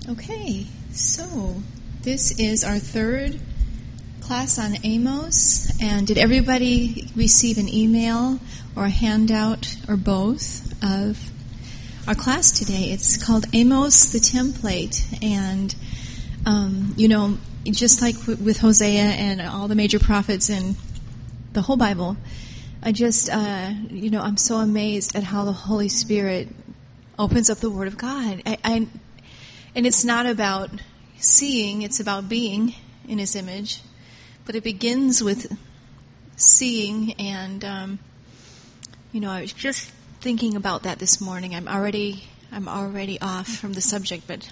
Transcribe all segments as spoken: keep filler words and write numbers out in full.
Okay, so this is our third class on Amos, and did everybody receive an email or a handout or both of our class today? It's called Amos the Template, and um, you know, just like w- with Hosea and all the major prophets in the whole Bible, I just, uh, you know, I'm so amazed at how the Holy Spirit opens up the Word of God. I, I And it's not about seeing, it's about being in His image. But it begins with seeing, and, um, you know, I was just thinking about that this morning. I'm already, I'm already off from the subject, but,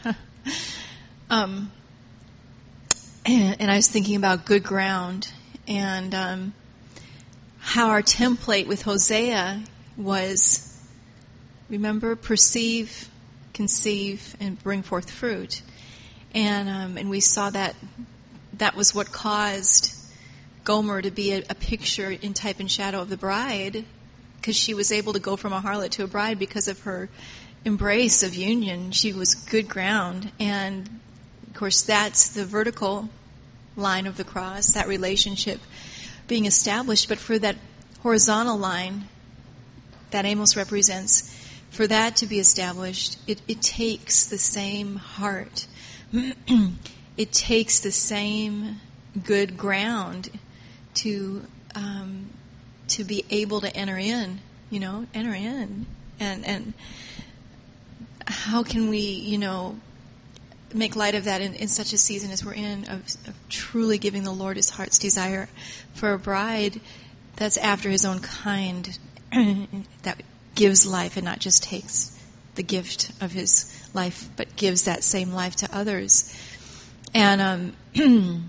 um, and, and I was thinking about good ground, and, um, how our template with Hosea was, remember, perceive, conceive, and bring forth fruit. And um, and we saw that that was what caused Gomer to be a, a picture in type and shadow of the bride, because she was able to go from a harlot to a bride because of her embrace of union. She was good ground. And, of course, that's the vertical line of the cross, that relationship being established. But for that horizontal line that Amos represents, for that to be established, it, it takes the same heart. It takes the same good ground to um, to be able to enter in, you know, enter in. And and how can we, you know, make light of that in, in such a season as we're in, of, of truly giving the Lord His heart's desire for a bride that's after His own kind, that gives life and not just takes the gift of His life, but gives that same life to others. And um,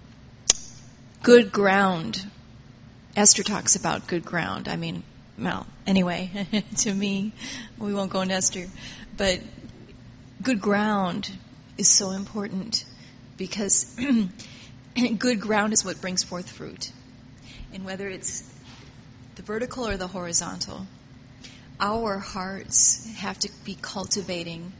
good ground. Esther talks about good ground. I mean, well, anyway, to me, we won't go into Esther, but good ground is so important, because good ground is what brings forth fruit. And whether it's the vertical or the horizontal, our hearts have to be cultivating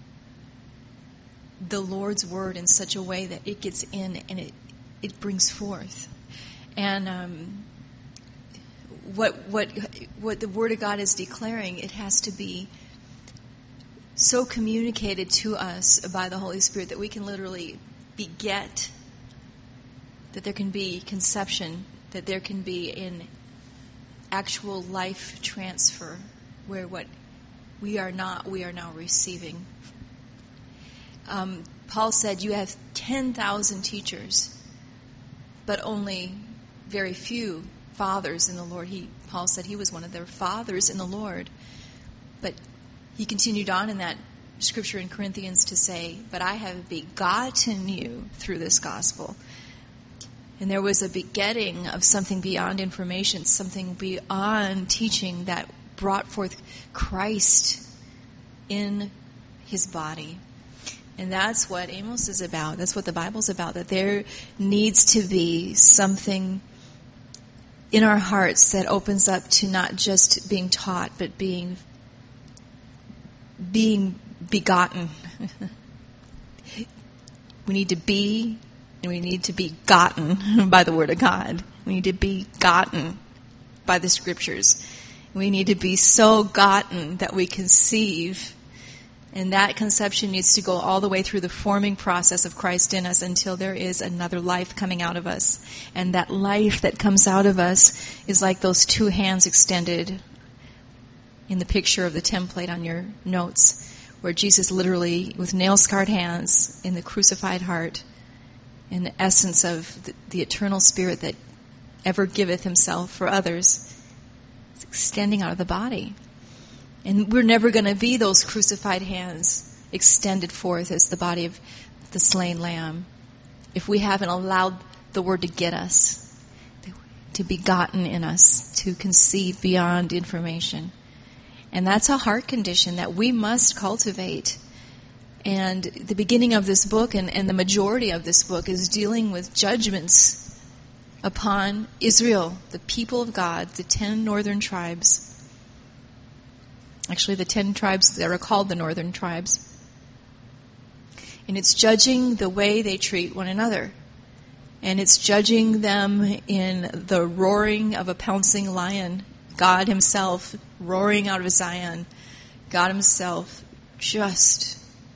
the Lord's Word in such a way that it gets in and it, it brings forth. And um, what what what the Word of God is declaring, it has to be so communicated to us by the Holy Spirit that we can literally beget, that there can be conception, that there can be an actual life transfer, where what we are not, we are now receiving. Um, Paul said, you have ten thousand teachers, but only very few fathers in the Lord. He, Paul said he was one of their fathers in the Lord. But he continued on in that scripture in Corinthians to say, but I have begotten you through this gospel. And there was a begetting of something beyond information, something beyond teaching, that brought forth Christ in His body. And that's what Amos is about. That's what the Bible's about, that there needs to be something in our hearts that opens up to not just being taught, but being being begotten. We need to be, and we need to be gotten by the Word of God. We need to be gotten by the Scriptures. We need to be so gotten that we conceive. And that conception needs to go all the way through the forming process of Christ in us until there is another life coming out of us. And that life that comes out of us is like those two hands extended in the picture of the template on your notes, where Jesus literally, with nail-scarred hands in the crucified heart, in the essence of the, the eternal Spirit that ever giveth Himself for others, is extending out of the body. And we're never going to be those crucified hands extended forth as the body of the slain lamb if we haven't allowed the Word to get us, to be gotten in us, to conceive beyond information. And that's a heart condition that we must cultivate. And the beginning of this book, and, and the majority of this book, is dealing with judgments upon Israel, the people of God, the ten northern tribes. Actually, the ten tribes that are called the northern tribes. And it's judging the way they treat one another. And it's judging them in the roaring of a pouncing lion. God himself roaring out of Zion. God himself just,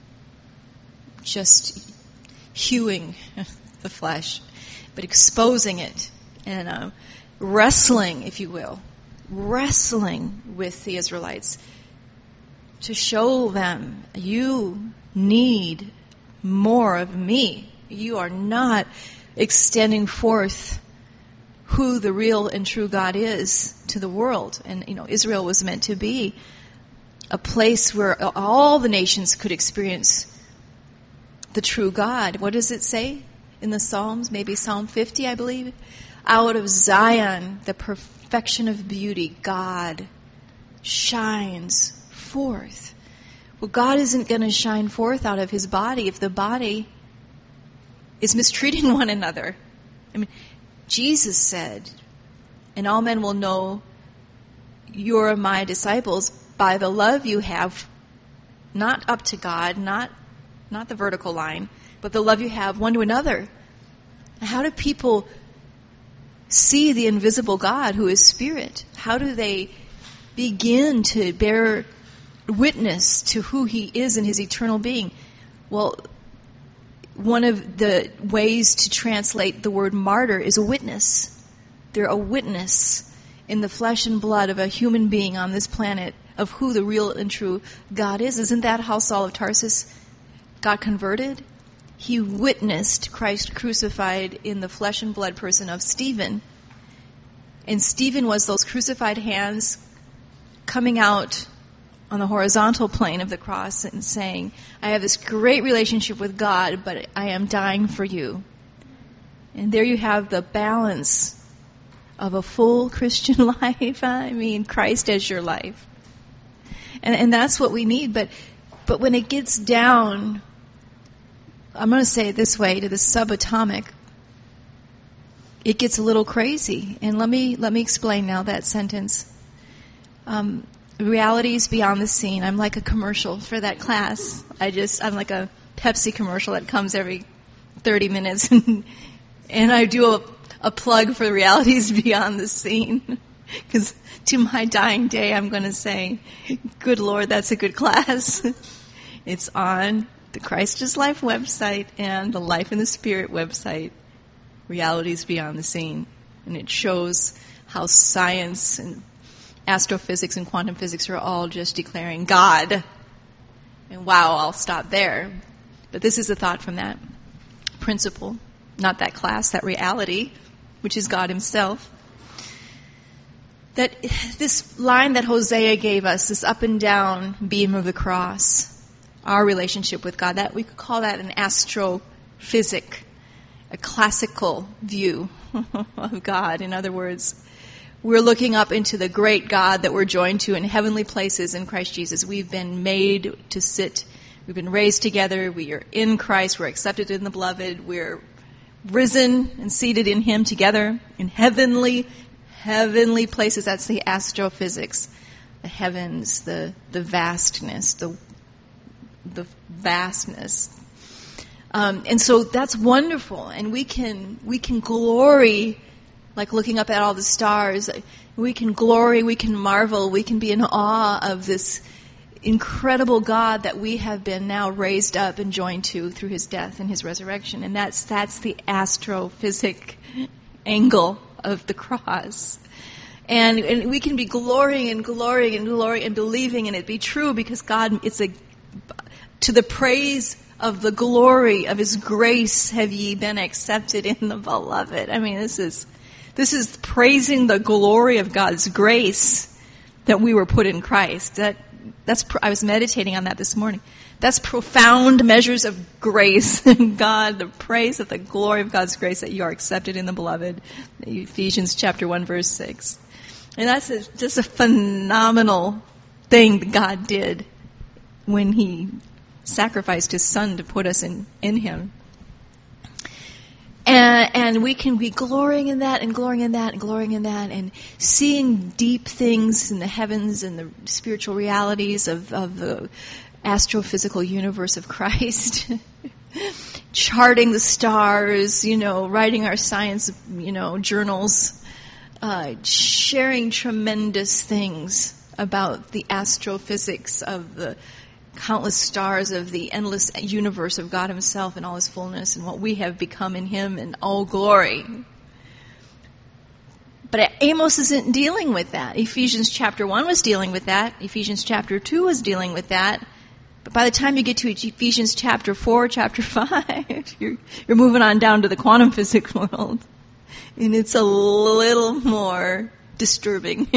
just hewing the flesh, but exposing it and uh, wrestling, if you will, wrestling with the Israelites to show them, you need more of me. You are not extending forth who the real and true God is to the world. And, you know, Israel was meant to be a place where all the nations could experience the true God. What does it say in the Psalms? Maybe Psalm fifty, I believe. Out of Zion, the perfection of beauty, God shines forth. Well, God isn't going to shine forth out of his body if the body is mistreating one another. I mean, Jesus said, and all men will know you're my disciples by the love you have, not up to God, not not the vertical line, but the love you have one to another. How do people see the invisible God who is spirit? How do they begin to bear witness to who he is in his eternal being? Well, one of the ways to translate the word martyr is a witness. They're a witness in the flesh and blood of a human being on this planet of who the real and true God is. Isn't that how Saul of Tarsus got converted? He witnessed Christ crucified in the flesh and blood person of Stephen. And Stephen was those crucified hands coming out on the horizontal plane of the cross and saying, I have this great relationship with God, but I am dying for you. And there you have the balance of a full Christian life. I mean, Christ as your life. And, and that's what we need. But, but when it gets down, I'm going to say it this way, to the subatomic, it gets a little crazy. And let me, let me explain now that sentence. Um, Realities beyond the scene. I'm like a commercial for that class. I just, I'm like a Pepsi commercial that comes every thirty minutes. And, and I do a, a plug for realities beyond the scene. Because to my dying day, I'm going to say, good Lord, that's a good class. It's on the Christ is Life website and the Life in the Spirit website, Realities Beyond the Scene. And it shows how science and astrophysics and quantum physics are all just declaring God. And wow, I'll stop there. But this is a thought from that principle, not that class, that reality, which is God himself. That this line that Hosea gave us, this up and down beam of the cross, our relationship with God, that we could call that an astrophysic, a classical view of God. In other words, we're looking up into the great God that we're joined to in heavenly places in Christ Jesus. We've been made to sit. We've been raised together. We are in Christ. We're accepted in the beloved. We're risen and seated in him together in heavenly, heavenly places. That's the astrophysics. The heavens, the, the vastness, the, the vastness. Um, and so that's wonderful. And we can, we can glory like looking up at all the stars. We can glory, we can marvel, we can be in awe of this incredible God that we have been now raised up and joined to through his death and his resurrection. And that's that's the astrophysic angle of the cross. And, and we can be glorying and glorying and glorying and believing in it be true because God, it's a, to the praise of the glory of his grace have ye been accepted in the beloved. I mean, this is, This is praising the glory of God's grace that we were put in Christ. That that's I was meditating on that this morning. That's profound measures of grace. God, the praise of the glory of God's grace that you are accepted in the beloved. Ephesians chapter one, verse six. And that's a, just a phenomenal thing that God did when he sacrificed his son to put us in, in him. And, and we can be glorying in that and glorying in that and glorying in that and seeing deep things in the heavens and the spiritual realities of, of the astrophysical universe of Christ. charting the stars, you know, writing our science, you know, journals, uh, sharing tremendous things about the astrophysics of the countless stars of the endless universe of God himself and all his fullness and what we have become in him in all glory. But Amos isn't dealing with that. Ephesians chapter one was dealing with that. Ephesians chapter two was dealing with that. But by the time you get to Ephesians chapter four, chapter five, you're, you're moving on down to the quantum physics world. And it's a little more disturbing.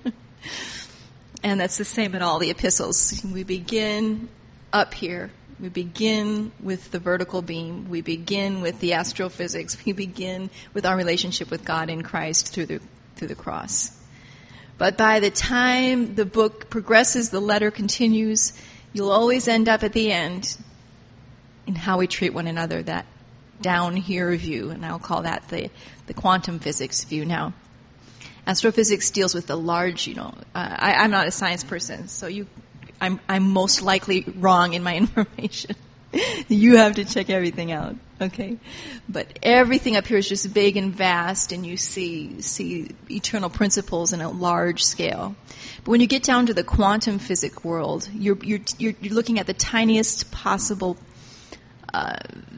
And that's the same in all the epistles. We begin up here. We begin with the vertical beam. We begin with the astrophysics. We begin with our relationship with God in Christ through the through the cross. But by the time the book progresses, the letter continues, you'll always end up at the end in how we treat one another, that down here view. And I'll call that the, the quantum physics view now. Astrophysics deals with the large, you know, uh, I, I'm not a science person, so you, I'm, I'm most likely wrong in my information. You have to check everything out, okay? But everything up here is just big and vast, and you see, see eternal principles in a large scale. But when you get down to the quantum physics world, you're, you're, you're, you're looking at the tiniest possible, uh,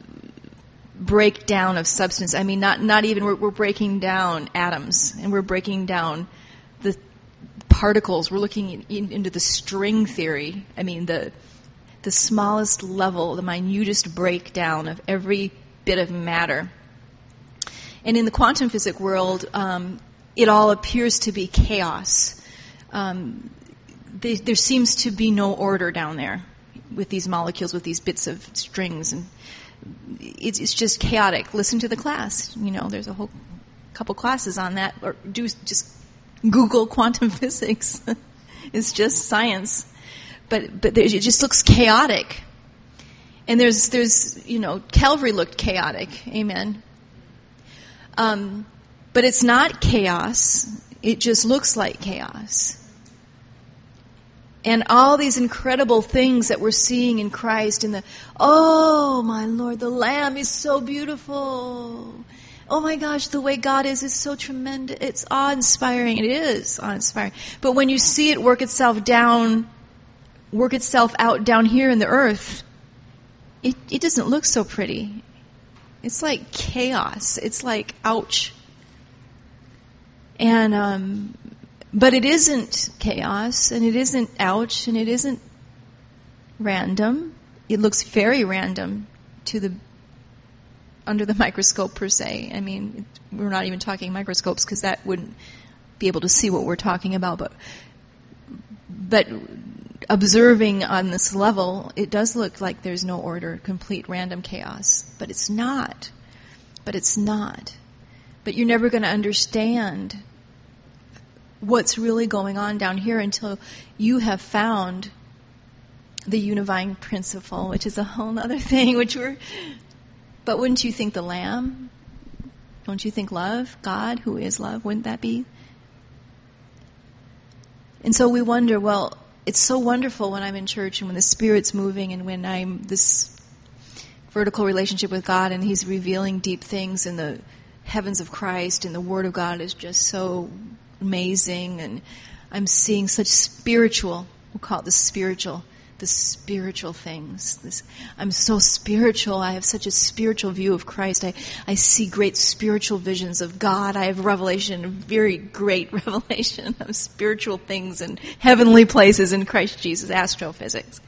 breakdown of substance. I mean, not not even, we're, we're breaking down atoms, and we're breaking down the particles. We're looking in, in, into the string theory. I mean, the the smallest level, the minutest breakdown of every bit of matter. And in the quantum physics world, um, it all appears to be chaos. Um, they, there seems to be no order down there with these molecules, with these bits of strings, and It's, it's just chaotic. Listen to the class. You know, there's a whole couple classes on that. Or do just Google quantum physics. It's just science, but but it just looks chaotic. And there's there's you know, Calvary looked chaotic. Amen. Um, but it's not chaos. It just looks like chaos. And all these incredible things that we're seeing in Christ, and the, oh my Lord, the Lamb is so beautiful. Oh my gosh, the way God is is so tremendous. It's awe-inspiring. It is awe-inspiring. But when you see it work itself down, work itself out down here in the earth, it, it doesn't look so pretty. It's like chaos. It's like, ouch. And, um, But it isn't chaos, and it isn't ouch, and it isn't random. It looks very random to the under the microscope per se. I mean, we're not even talking microscopes because that wouldn't be able to see what we're talking about. But but observing on this level, it does look like there's no order, complete random chaos. But it's not. But it's not. But you're never going to understand what's really going on down here until you have found the unifying principle, which is a whole other thing, which we're, but wouldn't you think the Lamb? Don't you think love? God, who is love, wouldn't that be? And so we wonder, well, it's so wonderful when I'm in church and when the Spirit's moving and when I'm this vertical relationship with God and He's revealing deep things in the heavens of Christ, and the Word of God is just so amazing, and I'm seeing such spiritual, we'll call it the spiritual, the spiritual things. This, I'm so spiritual. I have such a spiritual view of Christ. I, I see great spiritual visions of God. I have revelation, very great revelation of spiritual things and heavenly places in Christ Jesus, astrophysics.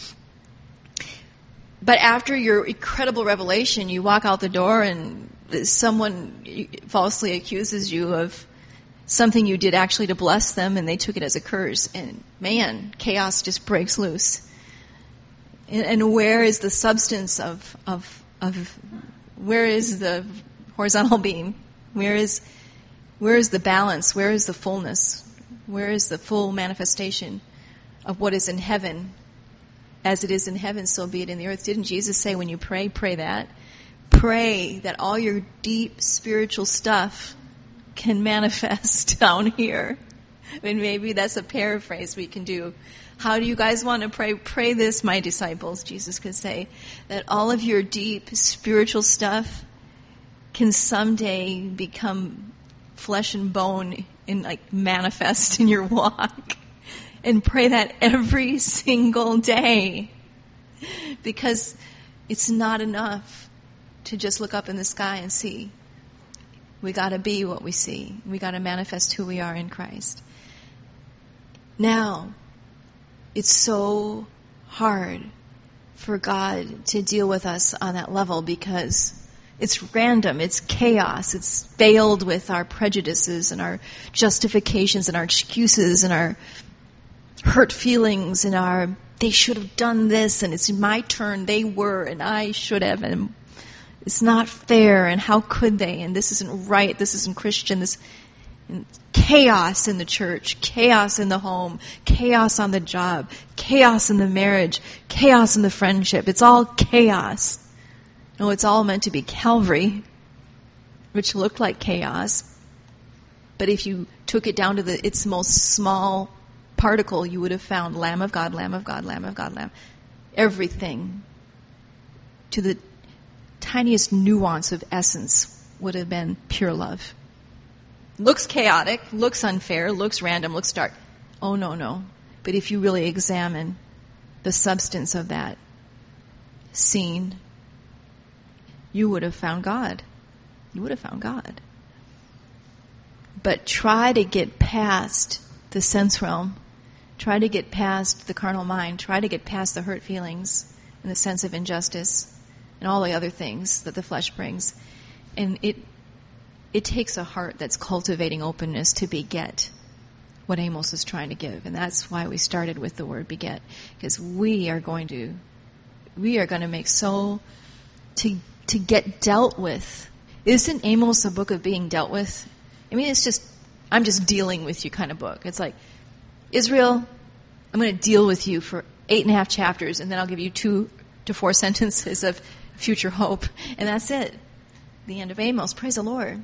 But after your incredible revelation, you walk out the door and someone falsely accuses you of something you did actually to bless them, and they took it as a curse. And man, chaos just breaks loose. And, and where is the substance of, of, of, where is the horizontal beam? Where is, where is the balance? Where is the fullness? Where is the full manifestation of what is in heaven? As it is in heaven, so be it in the earth. Didn't Jesus say, when you pray, pray that? Pray that all your deep spiritual stuff can manifest down here. I mean, maybe that's a paraphrase we can do. How do you guys want to pray? Pray this, my disciples, Jesus could say, that all of your deep spiritual stuff can someday become flesh and bone and like manifest in your walk. And pray that every single day. Because it's not enough to just look up in the sky and see. We got to be what we see. We got to manifest who we are in Christ. Now, it's so hard for God to deal with us on that level because it's random, it's chaos, it's veiled with our prejudices and our justifications and our excuses and our hurt feelings and our, they should have done this and it's my turn, they were and I should have, and it's not fair and how could they, and this isn't right, this isn't Christian, this chaos in the church, chaos in the home, chaos on the job, chaos in the marriage, chaos in the friendship. It's all chaos. No, it's all meant to be Calvary, which looked like chaos. But if you took it down to the its most small particle, you would have found Lamb of God, Lamb of God, Lamb of God, Lamb. Everything to the tiniest nuance of essence would have been pure love. Looks chaotic, looks unfair, looks random, looks dark. Oh, no, no. But if you really examine the substance of that scene, you would have found God. You would have found God. But try to get past the sense realm. Try to get past the carnal mind. Try to get past the hurt feelings and the sense of injustice and all the other things that the flesh brings. And it It takes a heart that's cultivating openness to beget what Amos is trying to give. And that's why we started with the word beget. Because we are going to, we are going to make so, to, to get dealt with. Isn't Amos a book of being dealt with? I mean, it's just, I'm just dealing with you kind of book. It's like, Israel, I'm going to deal with you for eight and a half chapters, and then I'll give you two to four sentences of future hope. And that's it. The end of Amos. Praise the Lord.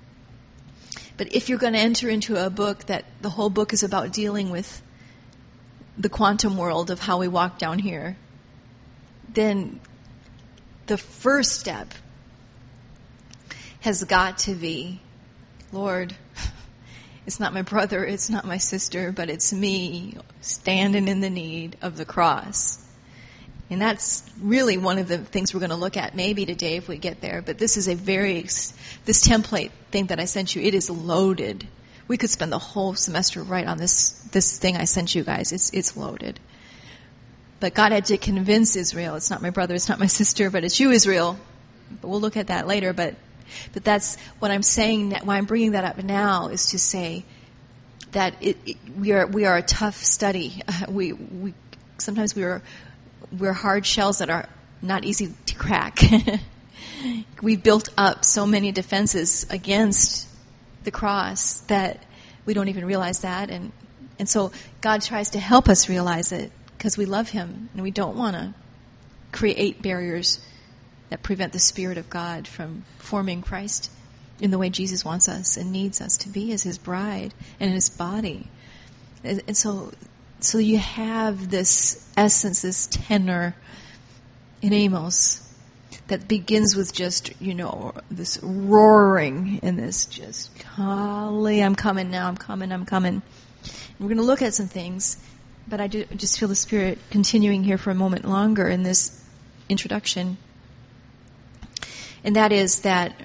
But if you're going to enter into a book that the whole book is about dealing with the quantum world of how we walk down here, then the first step has got to be, Lord, it's not my brother, it's not my sister, but it's me standing in the need of the cross. And that's really one of the things we're going to look at maybe today if we get there. But this is a very, this template thing that I sent you, it is loaded. We could spend the whole semester right on this, this thing I sent you guys. It's, it's loaded. But God had to convince Israel, it's not my brother, it's not my sister, but it's you, Israel. But we'll look at that later. But, but that's what I'm saying, why I'm bringing that up now is to say that it, it, we are, we are a tough study. Uh, we, we, sometimes we are, We're hard shells that are not easy to crack. We've built up so many defenses against the cross that we don't even realize that. And, and so God tries to help us realize it because we love Him and we don't want to create barriers that prevent the Spirit of God from forming Christ in the way Jesus wants us and needs us to be as His bride and His body. And, and so... So you have this essence, this tenor in Amos that begins with just, you know, this roaring and this just, golly, I'm coming now, I'm coming, I'm coming. And we're going to look at some things, but I do just feel the Spirit continuing here for a moment longer in this introduction. And that is that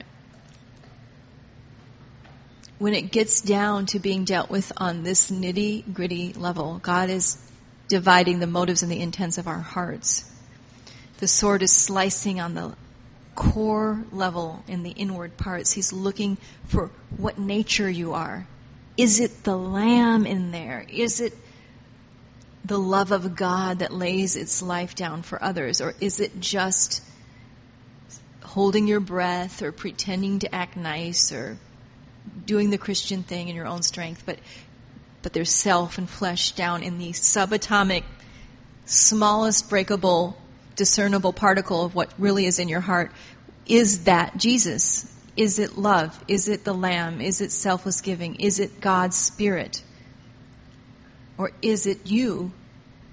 when it gets down to being dealt with on this nitty-gritty level, God is dividing the motives and the intents of our hearts. The sword is slicing on the core level in the inward parts. He's looking for what nature you are. Is it the lamb in there? Is it the love of God that lays its life down for others? Or is it just holding your breath or pretending to act nice or doing the Christian thing in your own strength, but but there's self and flesh down in the subatomic, smallest breakable, discernible particle of what really is in your heart. Is that Jesus? Is it love? Is it the Lamb? Is it selfless giving? Is it God's Spirit? Or is it you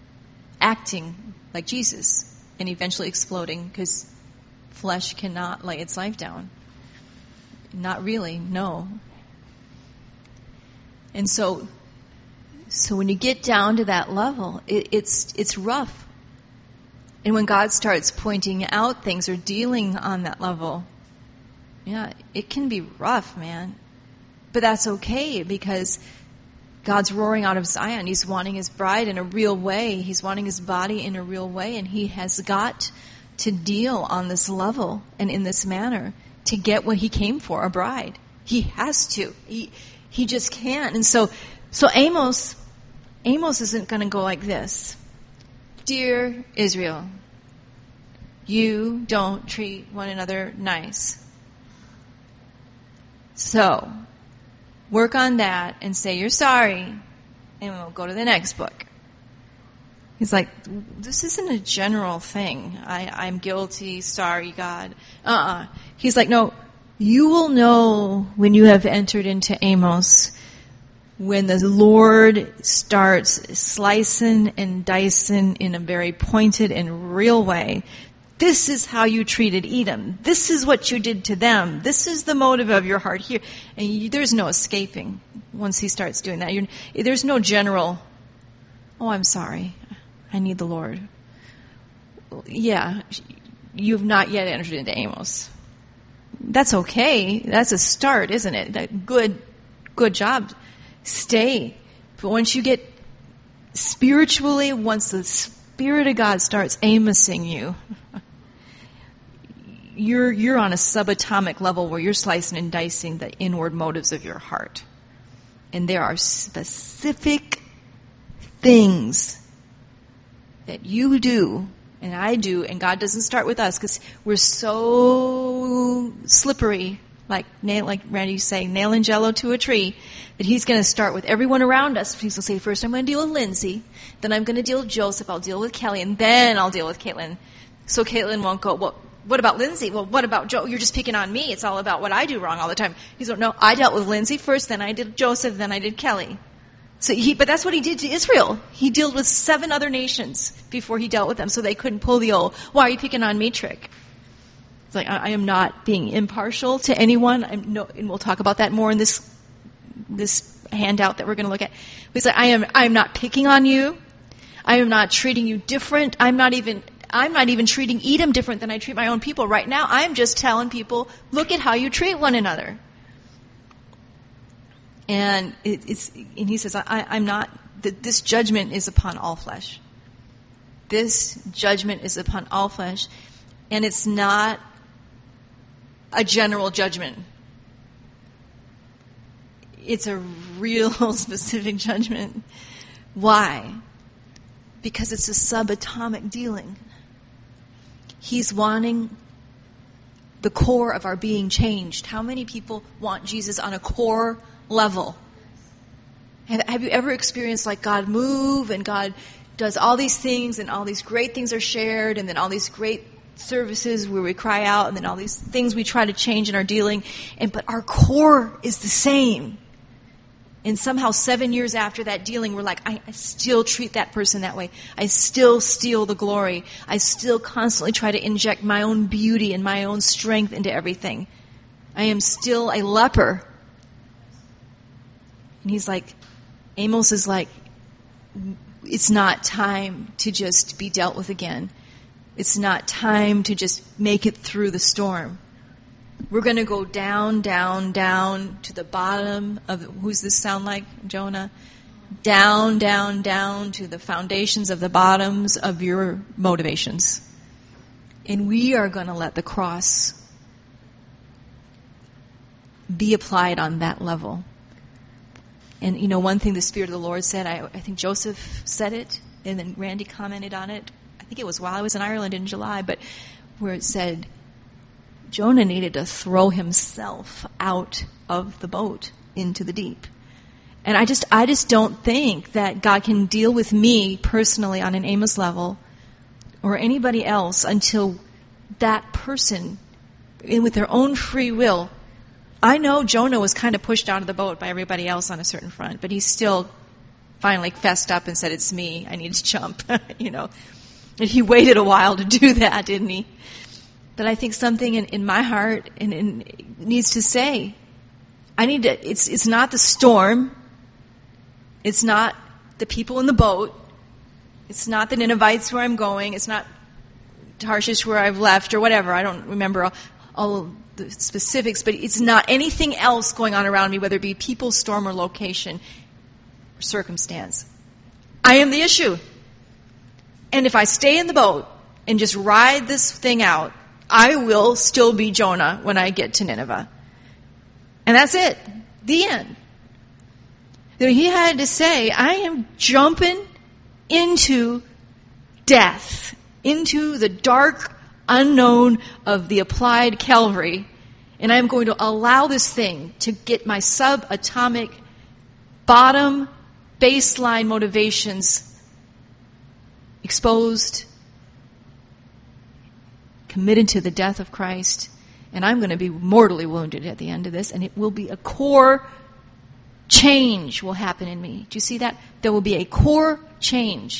acting like Jesus and eventually exploding because flesh cannot lay its life down. Not really, no. And so, so when you get down to that level, it, it's it's rough. And when God starts pointing out things or dealing on that level, yeah, it can be rough, man. But that's okay because God's roaring out of Zion. He's wanting his bride in a real way. He's wanting his body in a real way. And he has got to deal on this level and in this manner to get what he came for, a bride. He has to. He he just can't. And so so Amos, Amos isn't going to go like this. Dear Israel, you don't treat one another nice. So, work on that and say you're sorry, and we'll go to the next book. He's like, this isn't a general thing. I, I'm guilty, sorry, God. Uh-uh. He's like, no, you will know when you have entered into Amos when the Lord starts slicing and dicing in a very pointed and real way. This is how you treated Edom. This is what you did to them. This is the motive of your heart here. And you, there's no escaping once he starts doing that. You're, there's no general, oh, I'm sorry. I need the Lord. Yeah, you've not yet entered into Amos. That's okay. That's a start, isn't it? That good, good job. Stay. But once you get spiritually, once the Spirit of God starts Amosing you, you're you're on a subatomic level where you're slicing and dicing the inward motives of your heart. And there are specific things that you do and I do, and God doesn't start with us because we're so slippery, like nail, like Randy saying, nailing jello to a tree, that he's going to start with everyone around us. He's going to say, first I'm going to deal with Lindsay, then I'm going to deal with Joseph, I'll deal with Kelly, and then I'll deal with Caitlin. So Caitlin won't go, well, what about Lindsay? Well, what about Joe? You're just picking on me. It's all about what I do wrong all the time. He's like, no, I dealt with Lindsay first, then I did Joseph, then I did Kelly. So he, but that's what he did to Israel. He dealt with seven other nations before he dealt with them, so they couldn't pull the old, why are you picking on me trick? It's like, I, I am not being impartial to anyone. I'm no, and we'll talk about that more in this, this handout that we're going to look at. He's like, I am, I am not picking on you. I am not treating you different. I'm not even, I'm not even treating Edom different than I treat my own people. Right now, I'm just telling people, look at how you treat one another. And it, it's, and he says, I, I'm not, this judgment is upon all flesh. This judgment is upon all flesh. And it's not a general judgment. It's a real specific judgment. Why? Because it's a subatomic dealing. He's wanting the core of our being changed. How many people want Jesus on a core level? Have, have you ever experienced like God move and God does all these things and all these great things are shared and then all these great services where we cry out and then all these things we try to change in our dealing, and but our core is the same. And somehow seven years after that dealing, we're like, I, I still treat that person that way. I still steal the glory. I still constantly try to inject my own beauty and my own strength into everything. I am still a leper. And he's like, Amos is like, it's not time to just be dealt with again. It's not time to just make it through the storm. We're going to go down, down, down to the bottom of, who's this sound like, Jonah? Down, down, down to the foundations of the bottoms of your motivations. And we are going to let the cross be applied on that level. And, you know, one thing the Spirit of the Lord said, I, I think Joseph said it, and then Randy commented on it. I think it was while I was in Ireland in July, but where it said, Jonah needed to throw himself out of the boat into the deep. And I just, I just don't think that God can deal with me personally on an Amos level or anybody else until that person, with their own free will. I know Jonah was kind of pushed out of the boat by everybody else on a certain front, but he still finally fessed up and said, it's me, I need to jump, you know. And he waited a while to do that, didn't he? But I think something in, in my heart and, and needs to say, I need to, it's, it's not the storm. It's not the people in the boat. It's not the Ninevites where I'm going. It's not Tarshish where I've left or whatever. I don't remember all, all the specifics, but it's not anything else going on around me, whether it be people, storm, or location, or circumstance. I am the issue. And if I stay in the boat and just ride this thing out, I will still be Jonah when I get to Nineveh. And that's it. The end. He had to say, I am jumping into death, into the dark unknown of the applied Calvary, and I'm going to allow this thing to get my subatomic bottom baseline motivations exposed, committed to the death of Christ, and I'm going to be mortally wounded at the end of this, and it will be a core change will happen in me. Do you see that? There will be a core change.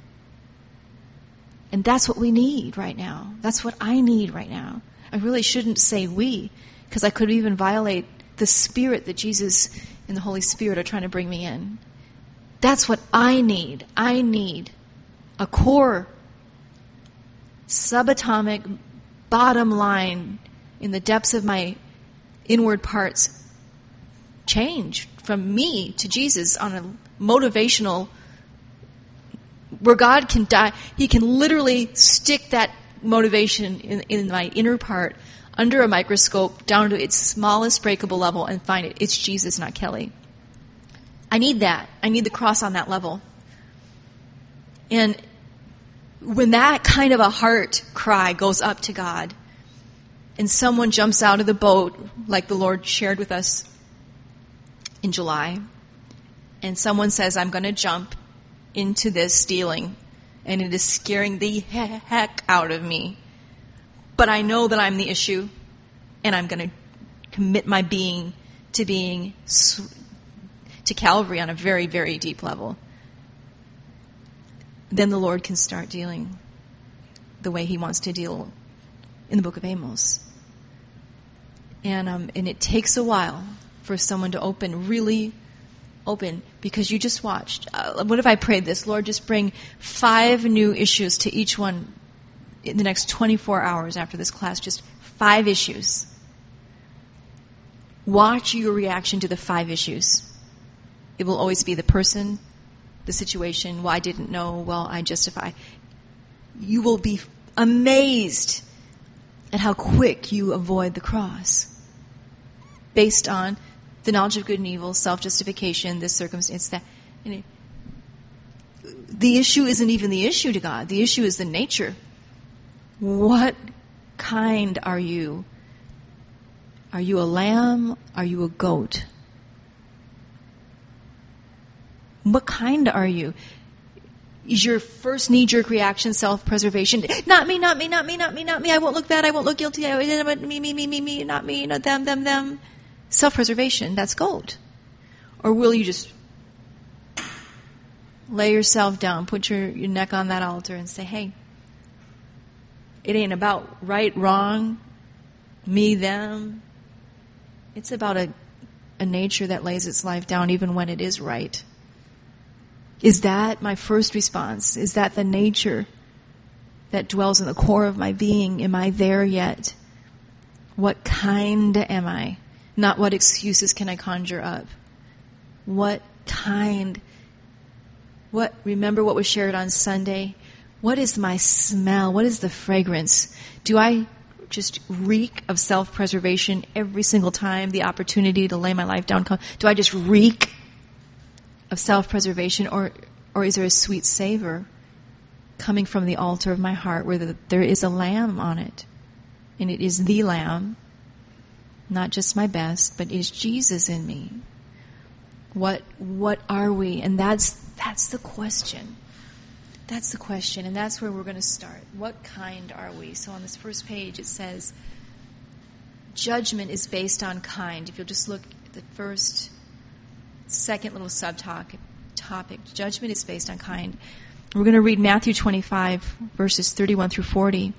And that's what we need right now. That's what I need right now. I really shouldn't say we, because I could even violate the spirit that Jesus and the Holy Spirit are trying to bring me in. That's what I need. I need a core, subatomic, bottom line in the depths of my inward parts change from me to Jesus on a motivational, where God can die, He can literally stick that motivation in, in my inner part under a microscope down to its smallest breakable level and find it. It's Jesus, not Kelly. I need that. I need the cross on that level. And when that kind of a heart cry goes up to God, and someone jumps out of the boat, like the Lord shared with us in July, and someone says, I'm going to jump into this stealing, and it is scaring the heck out of me. But I know that I'm the issue, and I'm going to commit my being to being to Calvary on a very, very deep level. Then the Lord can start dealing the way He wants to deal in the book of Amos. And um, and it takes a while for someone to open, really open, because you just watched. Uh, what if I prayed this? Lord, just bring five new issues to each one in the next twenty-four hours after this class. Just five issues. Watch your reaction to the five issues. It will always be the person, the situation, well, I didn't know, well, I justify. You will be amazed at how quick you avoid the cross based on the knowledge of good and evil, self-justification, this circumstance, that. And it, the issue isn't even the issue to God. The issue is the nature. What kind are you? Are you a lamb? Are you a goat? What kind are you? Is your first knee-jerk reaction self-preservation? Not me, not me, not me, not me, not me. I won't look bad. I won't look guilty. I, me, me, me, me, me, not me, not them, them, them. Self-preservation, that's gold. Or will you just lay yourself down, put your, your neck on that altar and say, hey, it ain't about right, wrong, me, them. It's about a, a nature that lays its life down even when it is right. Is that my first response? Is that the nature that dwells in the core of my being? Am I there yet? What kind am I? Not what excuses can I conjure up. What kind? What? Remember what was shared on Sunday? What is my smell? What is the fragrance? Do I just reek of self-preservation every single time the opportunity to lay my life down comes? Do I just reek of self-preservation, or or is there a sweet savor coming from the altar of my heart where the, there is a lamb on it, and it is the lamb, not just my best, but is Jesus in me? What what are we? And that's that's the question. That's the question, and that's where we're going to start. What kind are we? So on this first page it says, judgment is based on kind. If you'll just look at the first, second little subtopic, topic. Judgment is based on kind. We're going to read Matthew twenty-five, verses thirty-one through forty.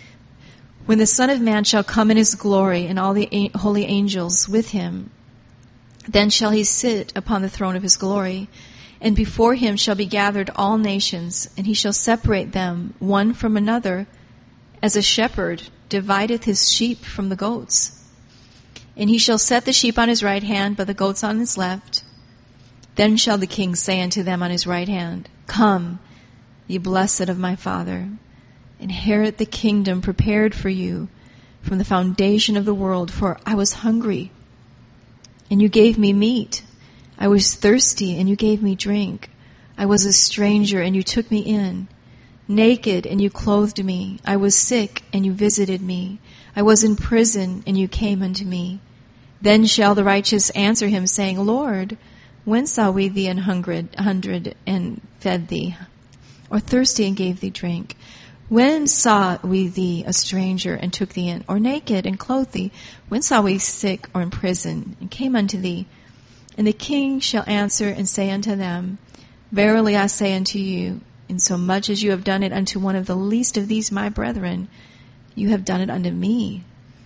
When the Son of Man shall come in his glory, and all the holy angels with him, then shall he sit upon the throne of his glory, and before him shall be gathered all nations, and he shall separate them one from another, as a shepherd divideth his sheep from the goats. And he shall set the sheep on his right hand, but the goats on his left. Then shall the king say unto them on his right hand, Come, ye blessed of my Father, inherit the kingdom prepared for you from the foundation of the world. For I was hungry, and you gave me meat. I was thirsty, and you gave me drink. I was a stranger, and you took me in. Naked, and you clothed me. I was sick, and you visited me. I was in prison, and you came unto me. Then shall the righteous answer him, saying, Lord, when saw we thee an hungered, hungered and fed thee, or thirsty and gave thee drink? When saw we thee a stranger and took thee in, or naked and clothed thee? When saw we sick or in prison and came unto thee? And the king shall answer and say unto them, Verily I say unto you, insomuch as you have done it unto one of the least of these my brethren, you have done it unto me.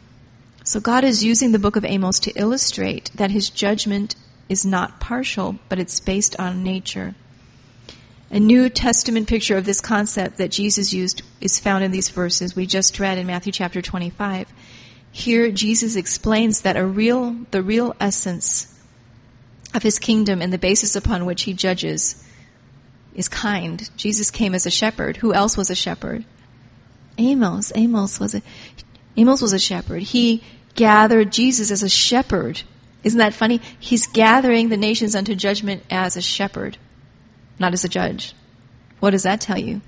So God is using the book of Amos to illustrate that his judgment is not partial, but it's based on nature. A New Testament picture of this concept that Jesus used is found in these verses we just read in Matthew chapter twenty-five. Here Jesus explains that a real, the real essence of his kingdom and the basis upon which he judges is kind. Jesus came as a shepherd. Who else was a shepherd? Amos. Amos was a Amos was a shepherd. He gathered Jesus as a shepherd. Isn't that funny? He's gathering the nations unto judgment as a shepherd, not as a judge. What does that tell you?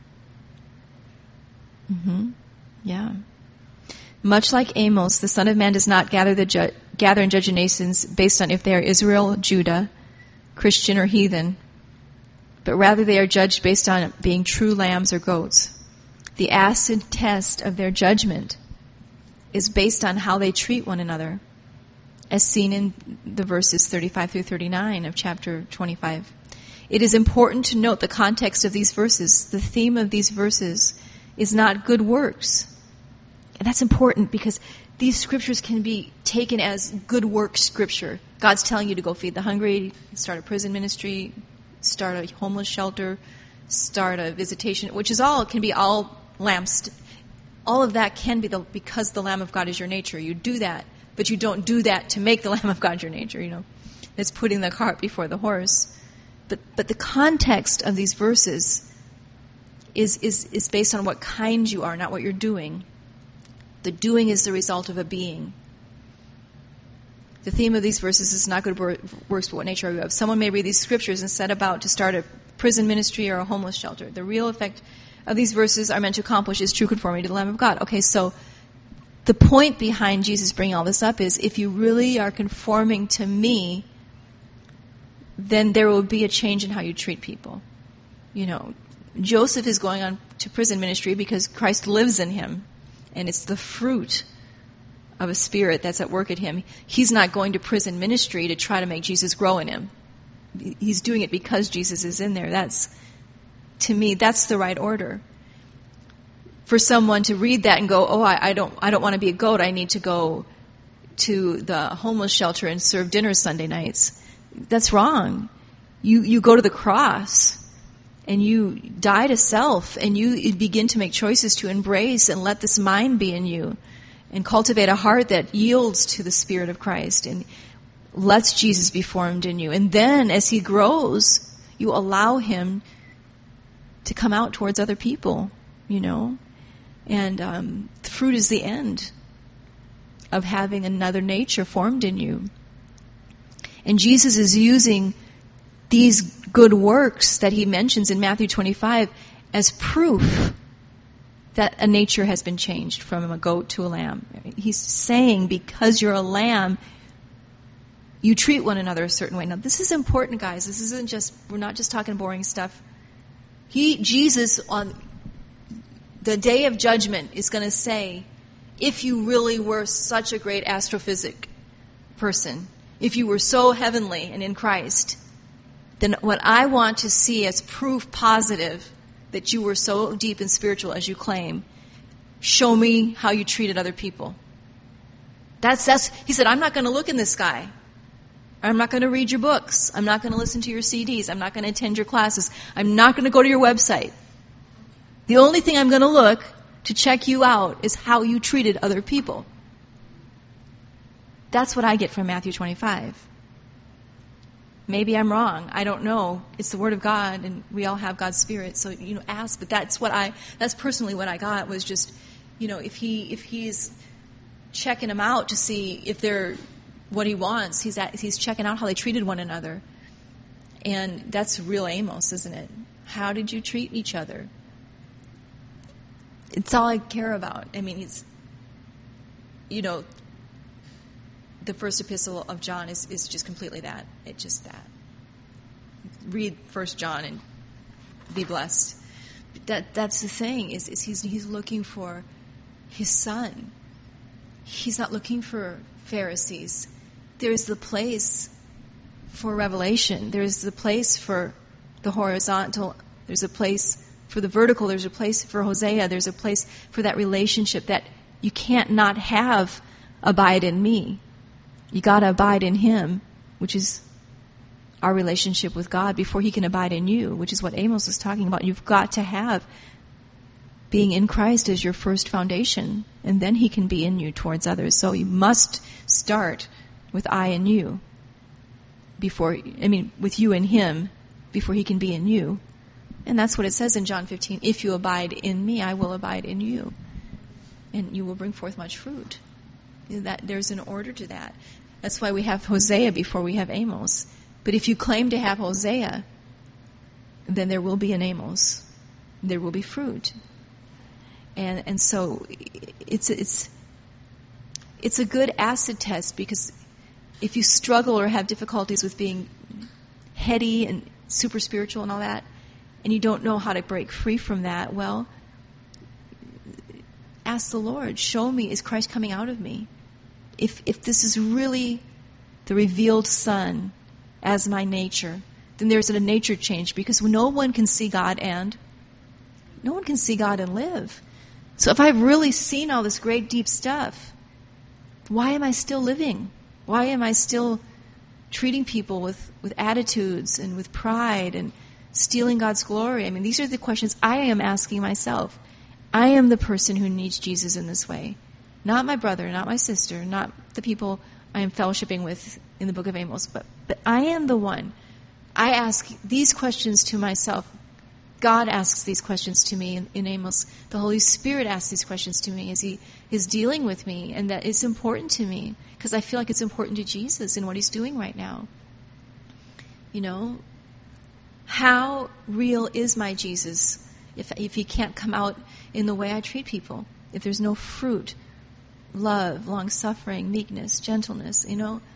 Mm-hmm. Yeah. Much like Amos, the Son of Man does not gather the ju- gather and judge the nations based on if they are Israel, Judah, Christian, or heathen, but rather they are judged based on being true lambs or goats. The acid test of their judgment is based on how they treat one another, as seen in the verses thirty-five through thirty-nine of chapter twenty-five. It is important to note the context of these verses. The theme of these verses is not good works. And that's important because these scriptures can be taken as good work scripture. God's telling you to go feed the hungry, start a prison ministry, start a homeless shelter, start a visitation, which is all, can be all lambs. All of that can be the, because the Lamb of God is your nature. You do that, but you don't do that to make the Lamb of God your nature, you know. It's putting the cart before the horse. But but the context of these verses is, is, is based on what kind you are, not what you're doing. The doing is the result of a being. The theme of these verses is not good works, but what nature are you of. Someone may read these scriptures and set about to start a prison ministry or a homeless shelter. The real effect of these verses are meant to accomplish is true conformity to the Lamb of God. Okay, so the point behind Jesus bringing all this up is if you really are conforming to me, then there will be a change in how you treat people. You know, Joseph is going on to prison ministry because Christ lives in him, and it's the fruit of a spirit that's at work at him. He's not going to prison ministry to try to make Jesus grow in him. He's doing it because Jesus is in there. That's, to me, that's the right order. For someone to read that and go, oh, I, I don't, I don't want to be a goat. I need to go to the homeless shelter and serve dinner Sunday nights. That's wrong. You, you go to the cross and you die to self and you begin to make choices to embrace and let this mind be in you and cultivate a heart that yields to the Spirit of Christ and lets Jesus be formed in you. And then as he grows, you allow him to come out towards other people, you know. And um, the fruit is the end of having another nature formed in you. And Jesus is using these good works that he mentions in Matthew twenty-five as proof that a nature has been changed from a goat to a lamb. He's saying because you're a lamb, you treat one another a certain way. Now, this is important, guys. This isn't just, we're not just talking boring stuff. He, Jesus, on the day of judgment is going to say, if you really were such a great astrophysic person, if you were so heavenly and in Christ, then what I want to see as proof positive that you were so deep and spiritual as you claim, show me how you treated other people. That's, that's, he said, I'm not going to look in the sky. I'm not going to read your books. I'm not going to listen to your C Ds. I'm not going to attend your classes. I'm not going to go to your website. The only thing I'm going to look to check you out is how you treated other people. That's what I get from Matthew twenty-five. Maybe I'm wrong. I don't know. It's the Word of God, and we all have God's Spirit. So, you know, ask. But that's what I, that's personally what I got was just, you know, if he, if he's checking them out to see if they're what he wants, he's at, he's checking out how they treated one another. And that's real Amos, isn't it? How did you treat each other? It's all I care about. I mean, it's, you know, the first epistle of John is, is just completely that. It's just that. Read First John and be blessed. That that's the thing, is, is he's he's looking for his son. He's not looking for Pharisees. There's the place for revelation. There's the place for the horizontal. There's a place for the vertical. There's a place for Hosea. There's a place for that relationship that you can't not have abide in me. You got to abide in him, which is our relationship with God, before he can abide in you, which is what Amos is talking about. You've got to have being in Christ as your first foundation, and then he can be in you towards others. So you must start with I and you before, I mean, with you and him before he can be in you. And that's what it says in John fifteen. If you abide in me, I will abide in you, and you will bring forth much fruit. That there's an order to that. That's why we have Hosea before we have Amos. But if you claim to have Hosea, then there will be an Amos. There will be fruit. And and so it's it's it's a good acid test, because if you struggle or have difficulties with being heady and super spiritual and all that, and you don't know how to break free from that, well, ask the Lord, show me, is Christ coming out of me? If if this is really the revealed Son as my nature, then there's a nature change, because no one can see God and no one can see God and live. So if I've really seen all this great deep stuff, why am I still living? Why am I still treating people with, with attitudes and with pride and stealing God's glory? I mean, these are the questions I am asking myself. I am the person who needs Jesus in this way. Not my brother, not my sister, not the people I am fellowshipping with in the book of Amos, but, but I am the one. I ask these questions to myself. God asks these questions to me in, in Amos. The Holy Spirit asks these questions to me as he is dealing with me, and that it's important to me because I feel like it's important to Jesus and what he's doing right now. You know, how real is my Jesus if if he can't come out in the way I treat people? If there's no fruit, love, long-suffering, meekness, gentleness, you know?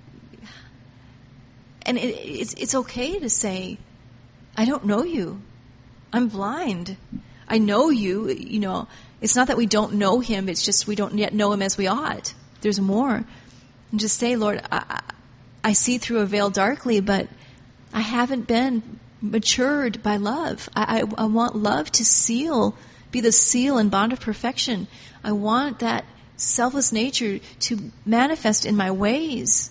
And it, it's it's okay to say, I don't know you. I'm blind. I know you. You know, it's not that we don't know him. It's just we don't yet know him as we ought. There's more. And just say, Lord, I, I see through a veil darkly, but I haven't been matured by love. I, I, I want love to seal, be the seal and bond of perfection. I want that selfless nature to manifest in my ways,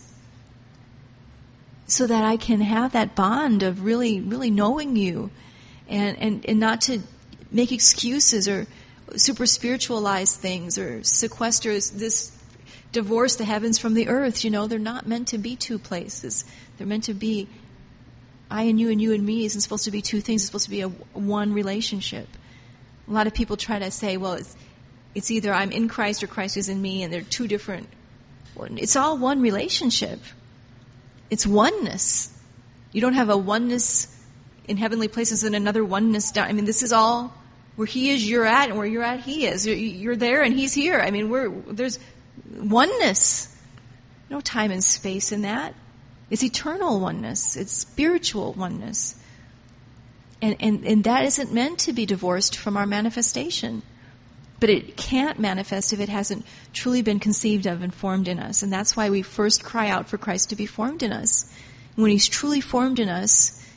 so that I can have that bond of really, really knowing you, and, and, and not to make excuses or super spiritualize things or sequester this, divorce the heavens from the earth. You know, they're not meant to be two places. They're meant to be I and you and you and me. Isn't supposed to be two things. It's supposed to be a one relationship. A lot of people try to say, well, it's, it's either I'm in Christ or Christ is in me, and they're two different. It's all one relationship. It's oneness. You don't have a oneness in heavenly places and another oneness down. I mean, this is all where he is, you're at, and where you're at, he is. You're, you're there, and he's here. I mean, we're there's oneness. No time and space in that. It's eternal oneness. It's spiritual oneness. And, and, and that isn't meant to be divorced from our manifestation. But it can't manifest if it hasn't truly been conceived of and formed in us. And that's why we first cry out for Christ to be formed in us. And when he's truly formed in us,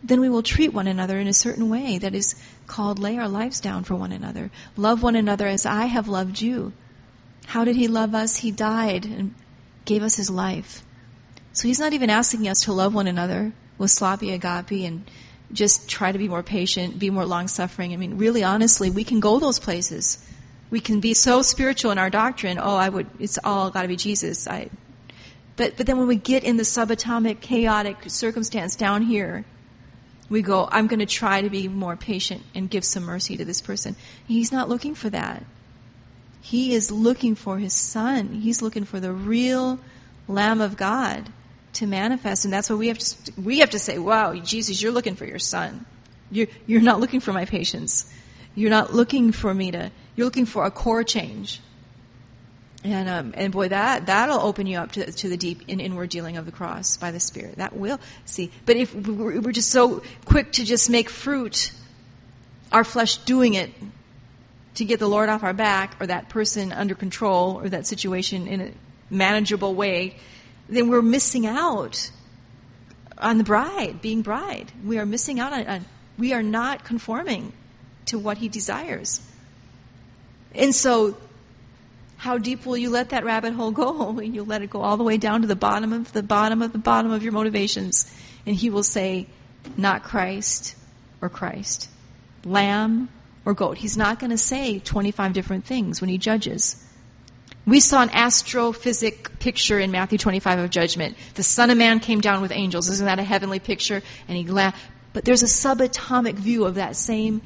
then we will treat one another in a certain way that is called lay our lives down for one another. Love one another as I have loved you. How did he love us? He died and gave us his life. So he's not even asking us to love one another with sloppy agape and just try to be more patient, be more long-suffering. I mean, really, honestly, we can go those places. We can be so spiritual in our doctrine. Oh, I would, it's all got to be Jesus. I, but, but then when we get in the subatomic, chaotic circumstance down here, we go, I'm going to try to be more patient and give some mercy to this person. He's not looking for that. He is looking for his son. He's looking for the real Lamb of God to manifest. And that's what we have to, we have to say, wow, Jesus, you're looking for your son. You're, you're not looking for my patience. You're not looking for me to, you're looking for a core change. And um, and boy, that, that'll open you up to, to the deep and inward dealing of the cross by the Spirit. That will. See, but if we're, we're just so quick to just make fruit, our flesh doing it to get the Lord off our back, or that person under control, or that situation in a manageable way, then we're missing out on the bride, being bride. We are missing out on, on we are not conforming to what he desires. And so, how deep will you let that rabbit hole go? You'll let it go all the way down to the bottom of the bottom of the bottom of your motivations. And he will say, not Christ or Christ. Lamb or goat. He's not going to say twenty-five different things when he judges. We saw an astrophysic picture in Matthew twenty-five of judgment. The Son of Man came down with angels. Isn't that a heavenly picture? And he laughed. But there's a subatomic view of that same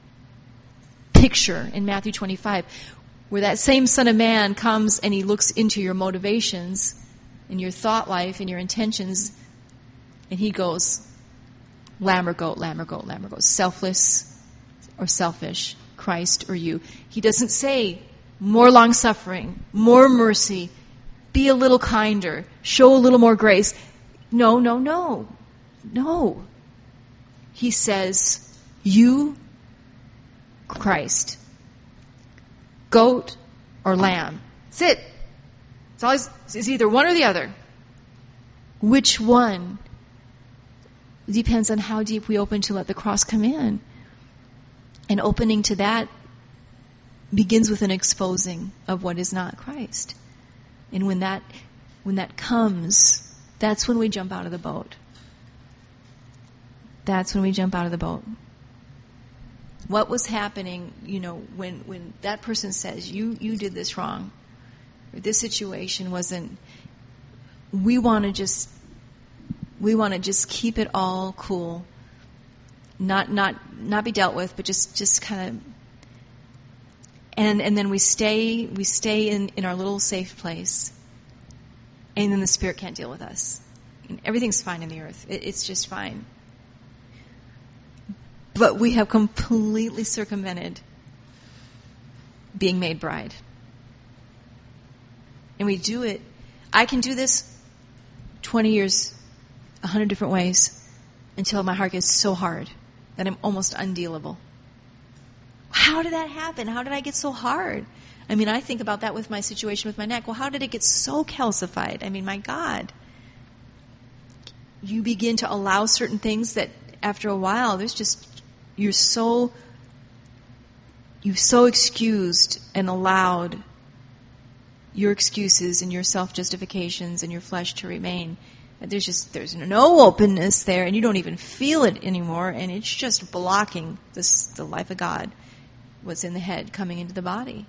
picture in Matthew twenty-five, where that same Son of Man comes and he looks into your motivations and your thought life and your intentions, and he goes, lamb or goat, lamb or goat, lamb or goat, selfless or selfish, Christ or you. He doesn't say more long-suffering, more mercy, be a little kinder, show a little more grace. No, no, no. No. He says, you, Christ, goat or lamb. That's it. It's always, it's either one or the other. Which one? Depends on how deep we open to let the cross come in. And opening to that begins with an exposing of what is not Christ. And when that when that comes, that's when we jump out of the boat. That's when we jump out of the boat. What was happening, you know, when, when that person says, you, you did this wrong, or this situation wasn't, we want to just, we want to just keep it all cool. Not, not, not be dealt with, but just, just kind of, and, and then we stay, we stay in, in our little safe place, and then the Spirit can't deal with us. And everything's fine in the earth. It, it's just fine. But we have completely circumvented being made bride. And we do it. I can do this twenty years, a hundred different ways, until my heart gets so hard that I'm almost undealable. How did that happen? How did I get so hard? I mean, I think about that with my situation with my neck. Well, how did it get so calcified? I mean, my God. You begin to allow certain things that after a while, there's just, you're so, you've so excused and allowed your excuses and your self-justifications and your flesh to remain. There's just, there's no openness there, and you don't even feel it anymore, and it's just blocking this, the life of God, what's in the head coming into the body.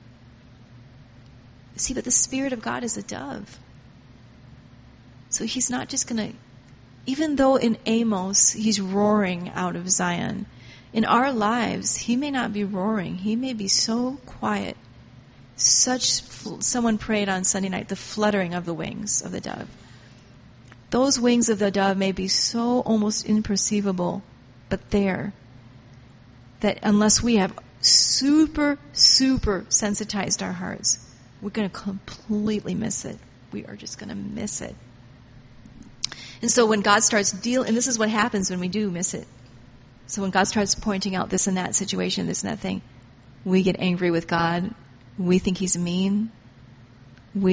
See, but the Spirit of God is a dove. So he's not just going to, even though in Amos he's roaring out of Zion, in our lives he may not be roaring. He may be so quiet. Such, someone prayed on Sunday night, the fluttering of the wings of the dove. Those wings of the dove may be so almost imperceivable, but there, that unless we have super, super sensitized our hearts, we're going to completely miss it. We are just going to miss it. And so when God starts dealing, and this is what happens when we do miss it. So when God starts pointing out this and that situation, this and that thing, we get angry with God. We think he's mean.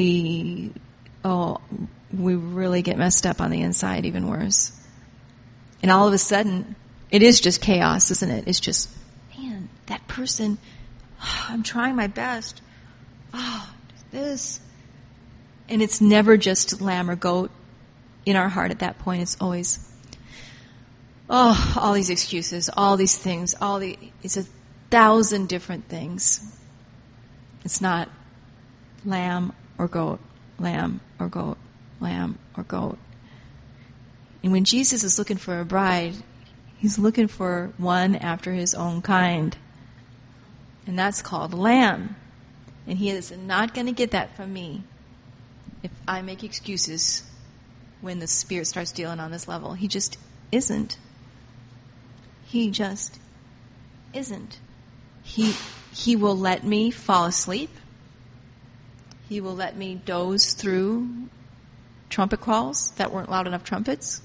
We, oh, we really get messed up on the inside, even worse. And all of a sudden, it is just chaos, isn't it? It's just, man, that person, oh, I'm trying my best. Oh, this. And it's never just lamb or goat in our heart at that point. It's always, oh, all these excuses, all these things, all the, it's a thousand different things. It's not lamb or goat, lamb or goat, lamb or goat. And when Jesus is looking for a bride, he's looking for one after his own kind. And that's called lamb. And he is not going to get that from me if I make excuses when the Spirit starts dealing on this level. He just isn't. He just isn't. He, he will let me fall asleep. He will let me doze through trumpet calls that weren't loud enough trumpets.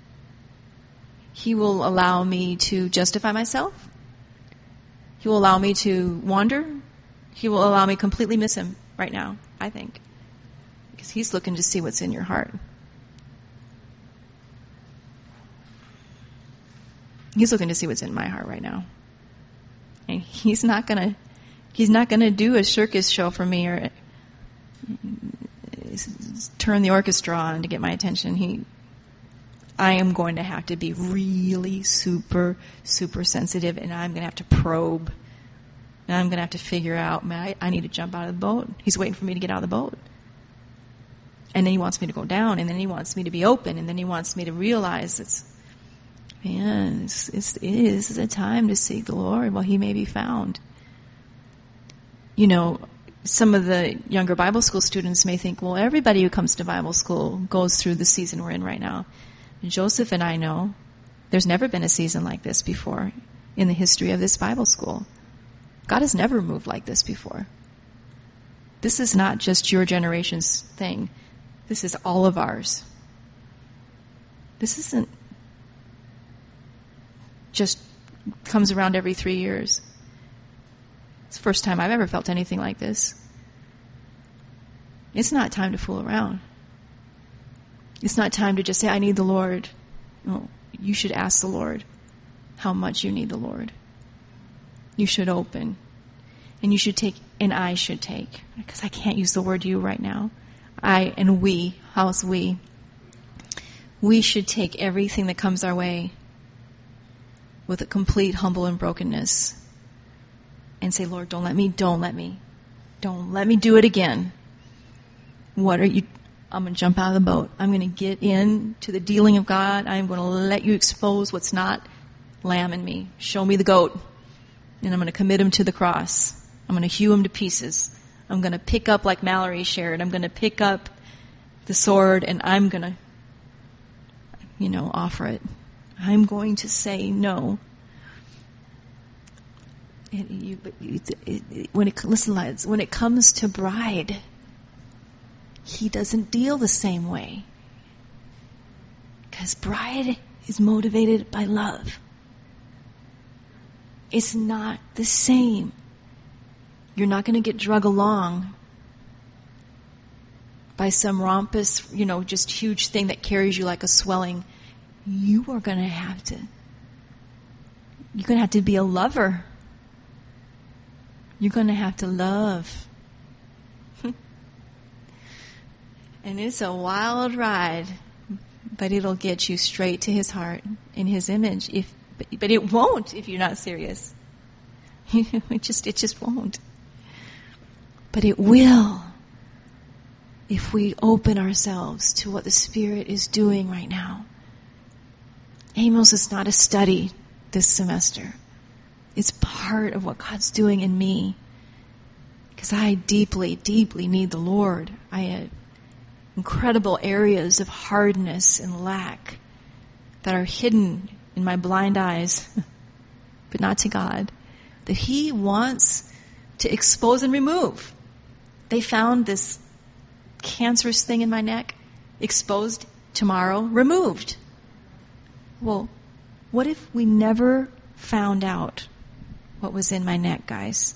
He will allow me to justify myself. He will allow me to wander. He will allow me to completely miss him right now, I think. Because he's looking to see what's in your heart. He's looking to see what's in my heart right now. And he's not gonna he's not gonna do a circus show for me or turn the orchestra on to get my attention. He I am going to have to be really super, super sensitive, and I'm going to have to probe. And I'm going to have to figure out, man, I, I need to jump out of the boat. He's waiting for me to get out of the boat. And then he wants me to go down, and then he wants me to be open, and then he wants me to realize it's, man, it's, it's, it is a time to seek the Lord while he may be found. You know, some of the younger Bible school students may think, well, everybody who comes to Bible school goes through the season we're in right now. Joseph and I know there's never been a season like this before in the history of this Bible school. God has never moved like this before. This is not just your generation's thing. This is all of ours. This isn't just comes around every three years. It's the first time I've ever felt anything like this. It's not time to fool around. It's not time to just say, I need the Lord. No, you should ask the Lord how much you need the Lord. You should open. And you should take, and I should take, because I can't use the word you right now. I and we, how's we? We should take everything that comes our way with a complete humble and brokenness and say, Lord, don't let me, don't let me, don't let me do it again. What are you... I'm going to jump out of the boat. I'm going to get into the dealing of God. I'm going to let you expose what's not lamb in me. Show me the goat. And I'm going to commit him to the cross. I'm going to hew him to pieces. I'm going to pick up, like Mallory shared, I'm going to pick up the sword and I'm going to, you know, offer it. I'm going to say no. And you, but you, it, it, when it, listen, lads, when it comes to bride, he doesn't deal the same way. Because bride is motivated by love. It's not the same. You're not going to get drug along by some rompous, you know, just huge thing that carries you like a swelling. You are going to have to, you're going to have to be a lover. You're going to have to love. And it's a wild ride, but it'll get you straight to his heart in his image. If, but, but it won't if you're not serious. it just, it just won't. But it will if we open ourselves to what the Spirit is doing right now. Amos is not a study this semester. It's part of what God's doing in me. Because I deeply, deeply need the Lord. I have incredible areas of hardness and lack that are hidden in my blind eyes, but not to God, that He wants to expose and remove. They found this cancerous thing in my neck, exposed, tomorrow removed. Well, what if we never found out what was in my neck, guys?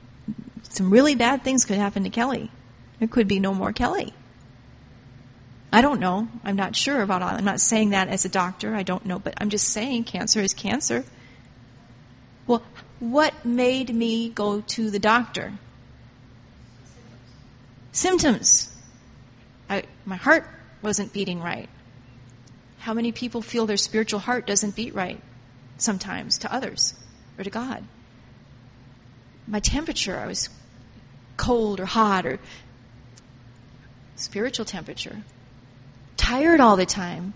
Some really bad things could happen to Kelly. There could be no more Kelly. I don't know. I'm not sure about all. I'm not saying that as a doctor. I don't know. But I'm just saying cancer is cancer. Well, what made me go to the doctor? Symptoms. I, my heart wasn't beating right. How many people feel their spiritual heart doesn't beat right sometimes to others or to God? My temperature, I was cold or hot or spiritual temperature. Tired all the time.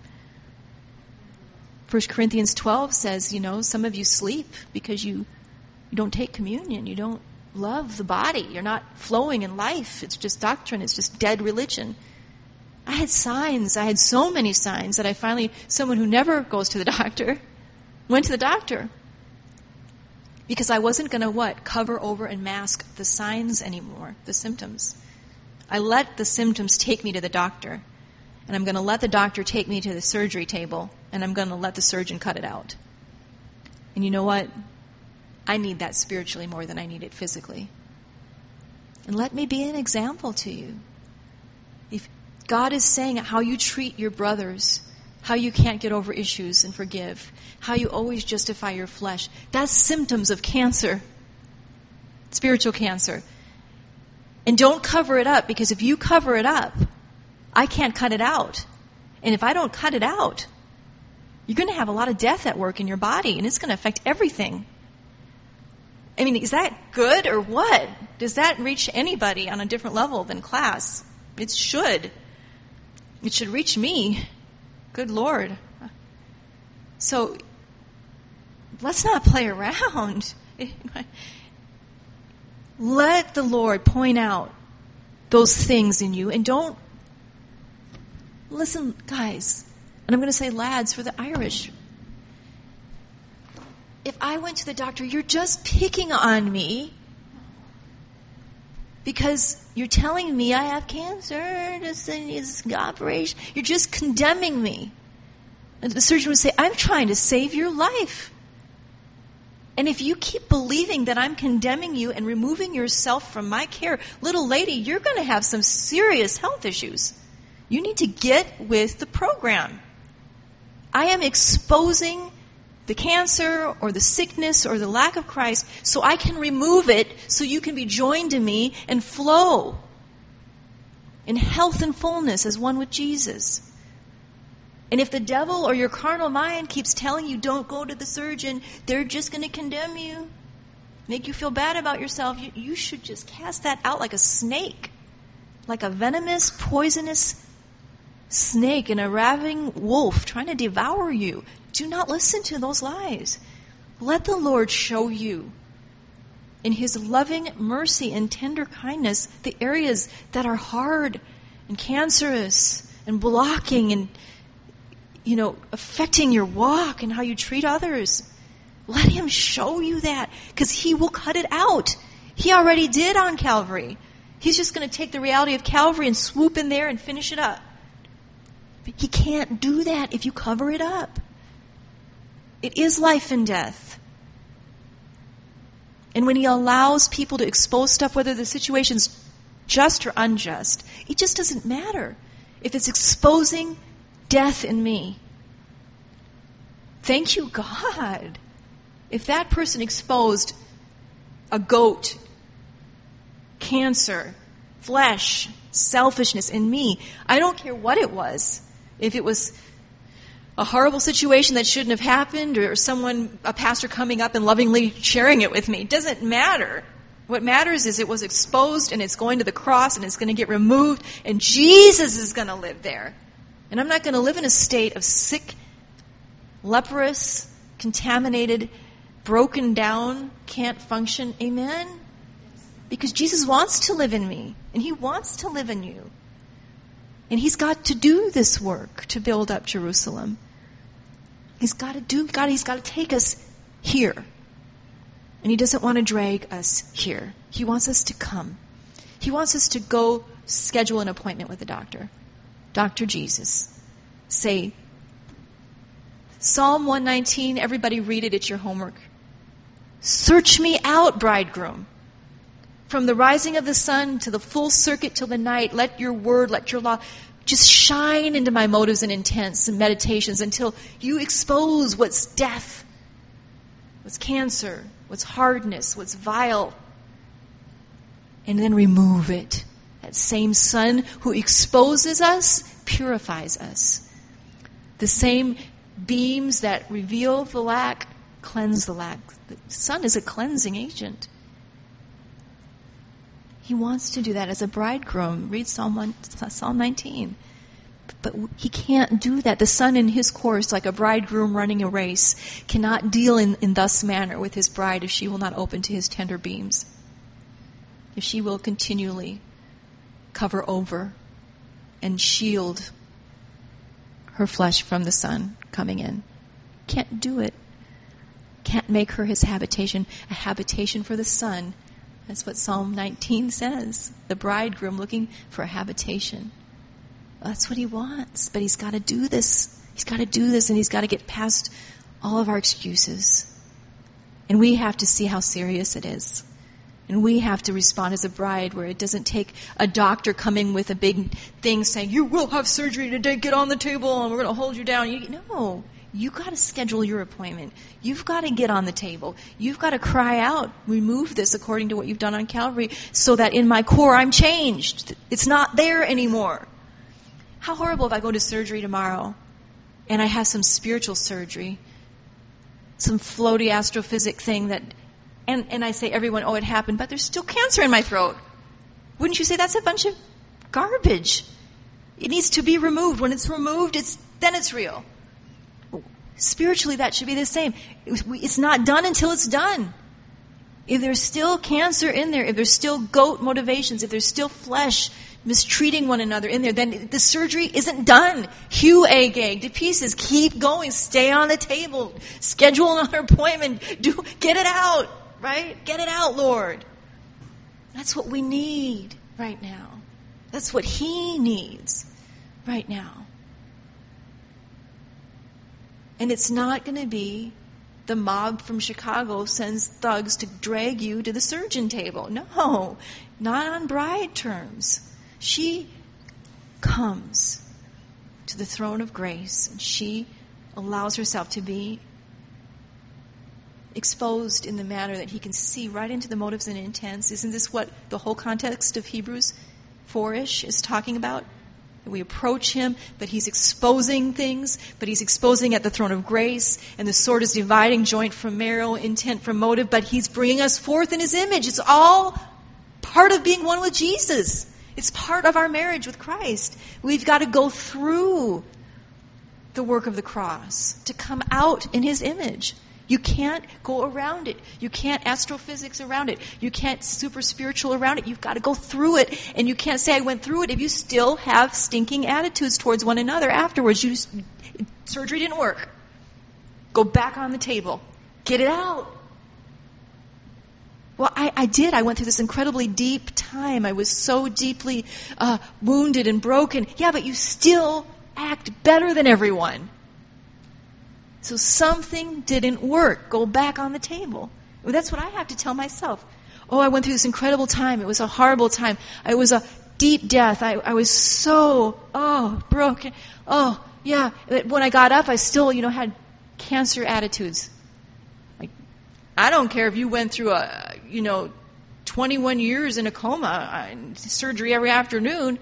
First Corinthians twelve says, you know, some of you sleep because you, you don't take communion. You don't love the body. You're not flowing in life. It's just doctrine. It's just dead religion. I had signs. I had so many signs that I finally, someone who never goes to the doctor, went to the doctor. Because I wasn't going to what? Cover over and mask the signs anymore, the symptoms. I let the symptoms take me to the doctor. And I'm going to let the doctor take me to the surgery table. And I'm going to let the surgeon cut it out. And you know what? I need that spiritually more than I need it physically. And let me be an example to you. If God is saying how you treat your brothers, how you can't get over issues and forgive, how you always justify your flesh, that's symptoms of cancer, spiritual cancer. And don't cover it up, because if you cover it up, I can't cut it out. And if I don't cut it out, you're going to have a lot of death at work in your body, and it's going to affect everything. I mean, is that good or what? Does that reach anybody on a different level than class? It should. It should reach me. Good Lord. So, let's not play around. Let the Lord point out those things in you, and don't listen, guys, and I'm going to say lads for the Irish. If I went to the doctor, you're just picking on me because you're telling me I have cancer, this is operation. You're just condemning me. And the surgeon would say, I'm trying to save your life. And if you keep believing that I'm condemning you and removing yourself from my care, little lady, you're going to have some serious health issues. You need to get with the program. I am exposing the cancer or the sickness or the lack of Christ so I can remove it so you can be joined to me and flow in health and fullness as one with Jesus. And if the devil or your carnal mind keeps telling you don't go to the surgeon, they're just going to condemn you, make you feel bad about yourself, you, you should just cast that out like a snake, like a venomous, poisonous snake and a ravening wolf trying to devour you. Do not listen to those lies. Let the Lord show you in His loving mercy and tender kindness the areas that are hard and cancerous and blocking and, you know, affecting your walk and how you treat others. Let Him show you that, because He will cut it out. He already did on Calvary. He's just going to take the reality of Calvary and swoop in there and finish it up. But He can't do that if you cover it up. It is life and death. And when He allows people to expose stuff, whether the situation's just or unjust, it just doesn't matter. If it's exposing death in me, thank you, God. If that person exposed a goat, cancer, flesh, selfishness in me, I don't care what it was. If it was a horrible situation that shouldn't have happened, or someone, a pastor coming up and lovingly sharing it with me, it doesn't matter. What matters is it was exposed and it's going to the cross and it's going to get removed and Jesus is going to live there. And I'm not going to live in a state of sick, leprous, contaminated, broken down, can't function. Amen? Because Jesus wants to live in me and He wants to live in you. And He's got to do this work to build up Jerusalem. He's got to do, God, He's got to take us here. And He doesn't want to drag us here. He wants us to come. He wants us to go schedule an appointment with the doctor. Doctor Jesus. Say, Psalm one nineteen, everybody read it, it's your homework. Search me out, bridegroom. From the rising of the sun to the full circuit till the night, let your word, let your law Just shine into my motives and intents and meditations until you expose what's death, what's cancer, what's hardness, what's vile, and then remove it. That same sun who exposes us purifies us. The same beams that reveal the lack cleanse the lack. The sun is a cleansing agent. He wants to do that as a bridegroom. Read Psalm one, Psalm nineteen. But he can't do that. The son in his course, like a bridegroom running a race, cannot deal in, in thus manner with his bride if she will not open to his tender beams. If she will continually cover over and shield her flesh from the sun coming in. Can't do it. Can't make her his habitation, a habitation for the sun. That's what Psalm nineteen says. The bridegroom looking for a habitation. That's what he wants. But he's got to do this. He's got to do this, and he's got to get past all of our excuses. And we have to see how serious it is. And we have to respond as a bride where it doesn't take a doctor coming with a big thing saying, you will have surgery today, get on the table, and we're going to hold you down. You, no. You got to schedule your appointment. You've got to get on the table. You've got to cry out, remove this according to what you've done on Calvary, so that in my core I'm changed. It's not there anymore. How horrible if I go to surgery tomorrow and I have some spiritual surgery, some floaty astrophysic thing that, and, and I say everyone, oh, it happened, but there's still cancer in my throat. Wouldn't you say that's a bunch of garbage? It needs to be removed. When it's removed, it's then it's real. Spiritually, that should be the same. It's not done until it's done. If there's still cancer in there, if there's still goat motivations, if there's still flesh mistreating one another in there, then the surgery isn't done. Hew Agag to pieces. Keep going. Stay on the table. Schedule another appointment. Do get it out, right? Get it out, Lord. That's what we need right now. That's what He needs right now. And it's not going to be the mob from Chicago sends thugs to drag you to the surgeon table. No, not on bride terms. She comes to the throne of grace, and she allows herself to be exposed in the manner that He can see right into the motives and intents. Isn't this what the whole context of Hebrews four-ish is talking about? We approach Him, but He's exposing things, but He's exposing at the throne of grace, and the sword is dividing joint from marrow, intent from motive, but He's bringing us forth in His image. It's all part of being one with Jesus. It's part of our marriage with Christ. We've got to go through the work of the cross to come out in His image. You can't go around it. You can't astrophysics around it. You can't super spiritual around it. You've got to go through it. And you can't say, I went through it, if you still have stinking attitudes towards one another afterwards. You, surgery didn't work. Go back on the table. Get it out. Well, I, I did. I went through this incredibly deep time. I was so deeply uh, wounded and broken. Yeah, but you still act better than everyone. So something didn't work. Go back on the table. Well, that's what I have to tell myself. Oh, I went through this incredible time. It was a horrible time. It was a deep death. I, I was so, oh, broken. Oh, yeah. When I got up, I still, you know, had cancer attitudes. Like, I don't care if you went through a, you know, twenty-one years in a coma, uh, surgery every afternoon.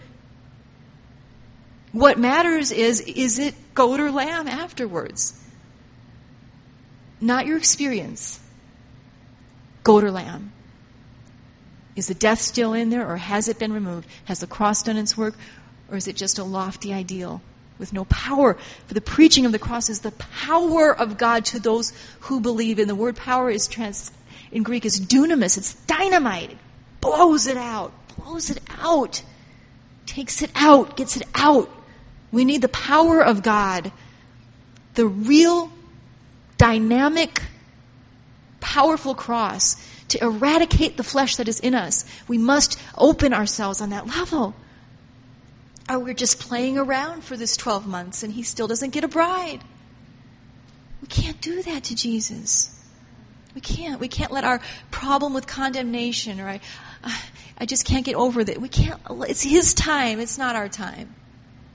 What matters is, is it goat or lamb afterwards? Not your experience. Goat or lamb. Is the death still in there, or has it been removed? Has the cross done its work, or is it just a lofty ideal with no power? For the preaching of the cross is the power of God to those who believe. And the word power is trans in Greek is dunamis. It's dynamite. It blows it out. Blows it out. Takes it out. Gets it out. We need the power of God. The real dynamic, powerful cross to eradicate the flesh that is in us. We must open ourselves on that level. Or we're just playing around for this twelve months and He still doesn't get a bride. We can't do that to Jesus. We can't. We can't let our problem with condemnation, or I, I just can't get over that. We can't. It's His time. It's not our time.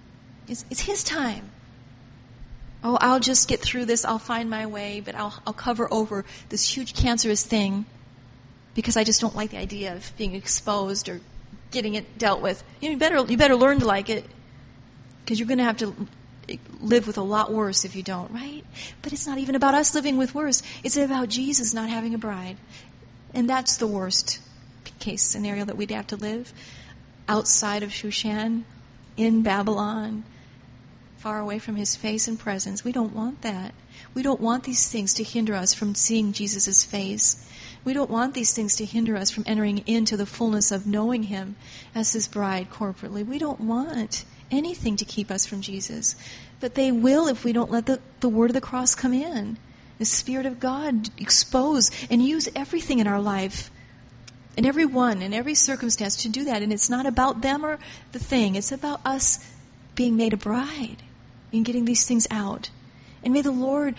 It's, it's his time. Oh, I'll just get through this. I'll find my way, but I'll, I'll cover over this huge cancerous thing because I just don't like the idea of being exposed or getting it dealt with. You know, you better, you better learn to like it because you're going to have to live with a lot worse if you don't, right? But it's not even about us living with worse. It's about Jesus not having a bride. And that's the worst case scenario that we'd have to live outside of Shushan, in Babylon, far away from his face and presence. We don't want that. We don't want these things to hinder us from seeing Jesus' face. We don't want these things to hinder us from entering into the fullness of knowing him as his bride corporately. We don't want anything to keep us from Jesus. But they will if we don't let the, the word of the cross come in. The Spirit of God expose and use everything in our life, and everyone, in every circumstance to do that. And it's not about them or the thing. It's about us being made a bride and getting these things out. And may the Lord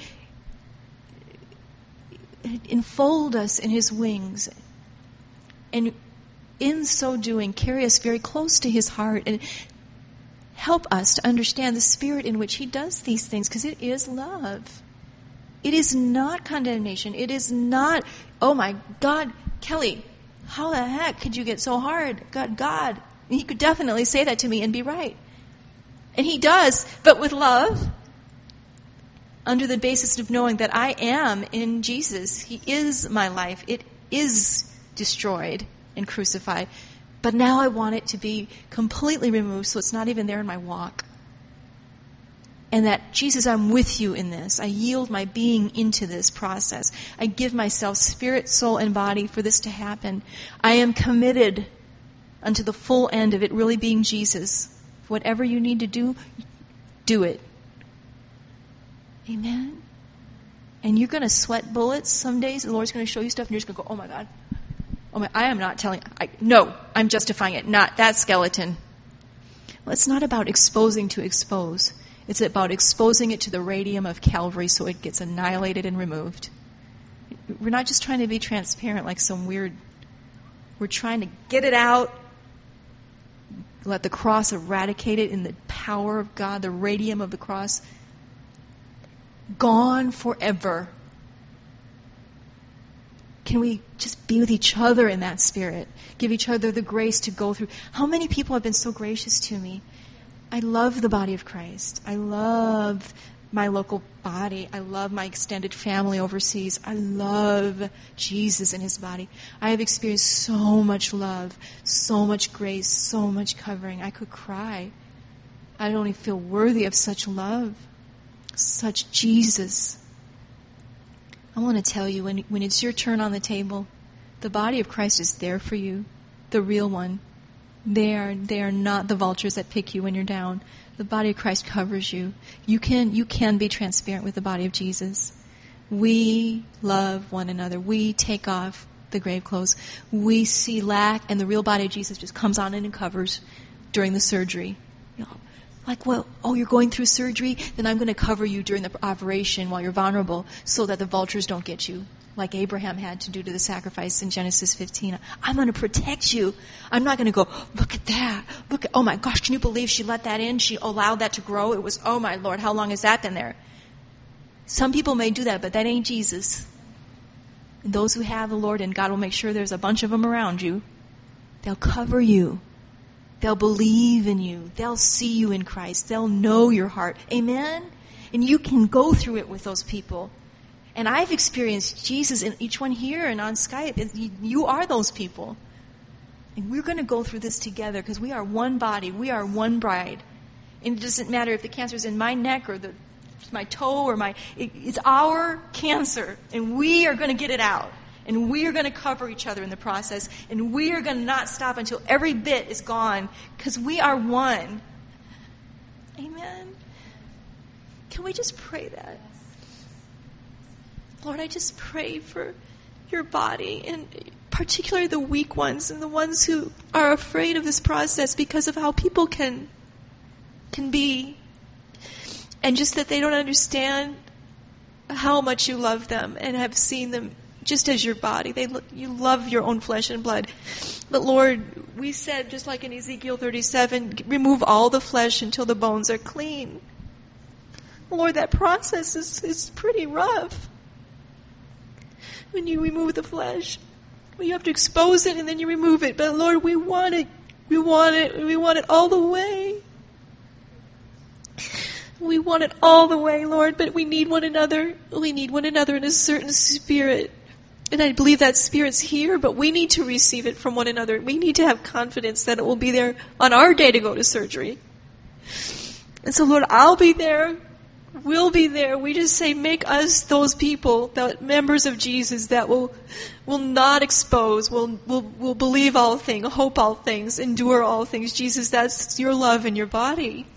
enfold us in his wings, and in so doing carry us very close to his heart and help us to understand the spirit in which he does these things, because it is love. It is not condemnation. It is not, oh my God, Kelly, how the heck could you get so hard? God, God. He could definitely say that to me and be right. And he does, but with love, under the basis of knowing that I am in Jesus. He is my life. It is destroyed and crucified. But now I want it to be completely removed so it's not even there in my walk. And that, Jesus, I'm with you in this. I yield my being into this process. I give myself spirit, soul, and body for this to happen. I am committed unto the full end of it really being Jesus. Whatever you need to do, do it. Amen? And you're going to sweat bullets some days. The Lord's going to show you stuff and you're just going to go, oh my God. Oh my, I am not telling, I, no, I'm justifying it. Not that skeleton. Well, it's not about exposing to expose. It's about exposing it to the radium of Calvary so it gets annihilated and removed. We're not just trying to be transparent like some weird, we're trying to get it out, let the cross eradicate it in the power of God, the radium of the cross, gone forever. Can we just be with each other in that spirit? Give each other the grace to go through. How many people have been so gracious to me? I love the body of Christ. I love my local body. I love my extended family overseas. I love Jesus and his body. I have experienced so much love, so much grace, so much covering. I could cry. I don't even feel worthy of such love, such Jesus. I want to tell you, when, when it's your turn on the table, the body of Christ is there for you, the real one. They are, they are not the vultures that pick you when you're down. The body of Christ covers you. You can, you can be transparent with the body of Jesus. We love one another. We take off the grave clothes. We see lack, and the real body of Jesus just comes on in and covers during the surgery. You know, like, well, oh, you're going through surgery? Then I'm going to cover you during the operation while you're vulnerable so that the vultures don't get you, like Abraham had to do to the sacrifice in Genesis fifteen. I'm going to protect you. I'm not going to go, look at that. Look at, oh my gosh, can you believe she let that in? She allowed that to grow. It was, oh my Lord, how long has that been there? Some people may do that, but that ain't Jesus. And those who have the Lord, and God will make sure there's a bunch of them around you. They'll cover you. They'll believe in you. They'll see you in Christ. They'll know your heart. Amen? And you can go through it with those people. And I've experienced Jesus in each one here and on Skype. You are those people. And we're going to go through this together because we are one body. We are one bride. And it doesn't matter if the cancer is in my neck or the, my toe or my... It, it's our cancer. And we are going to get it out. And we are going to cover each other in the process. And we are going to not stop until every bit is gone because we are one. Amen? Can we just pray that? Lord, I just pray for your body, and particularly the weak ones and the ones who are afraid of this process because of how people can can be, and just that they don't understand how much you love them and have seen them just as your body. They lo- you love your own flesh and blood. But Lord, we said, just like in Ezekiel thirty-seven, remove all the flesh until the bones are clean. Lord, that process is, is pretty rough. When you remove the flesh, well, you have to expose it and then you remove it. But Lord, we want it. We want it. We want it all the way. We want it all the way, Lord, but we need one another. We need one another in a certain spirit. And I believe that spirit's here, but we need to receive it from one another. We need to have confidence that it will be there on our day to go to surgery. And so, Lord, I'll be there. We'll be there. We just say, make us those people, the members of Jesus that will will not expose, will will will believe all things, hope all things, endure all things. Jesus, that's your love in your body.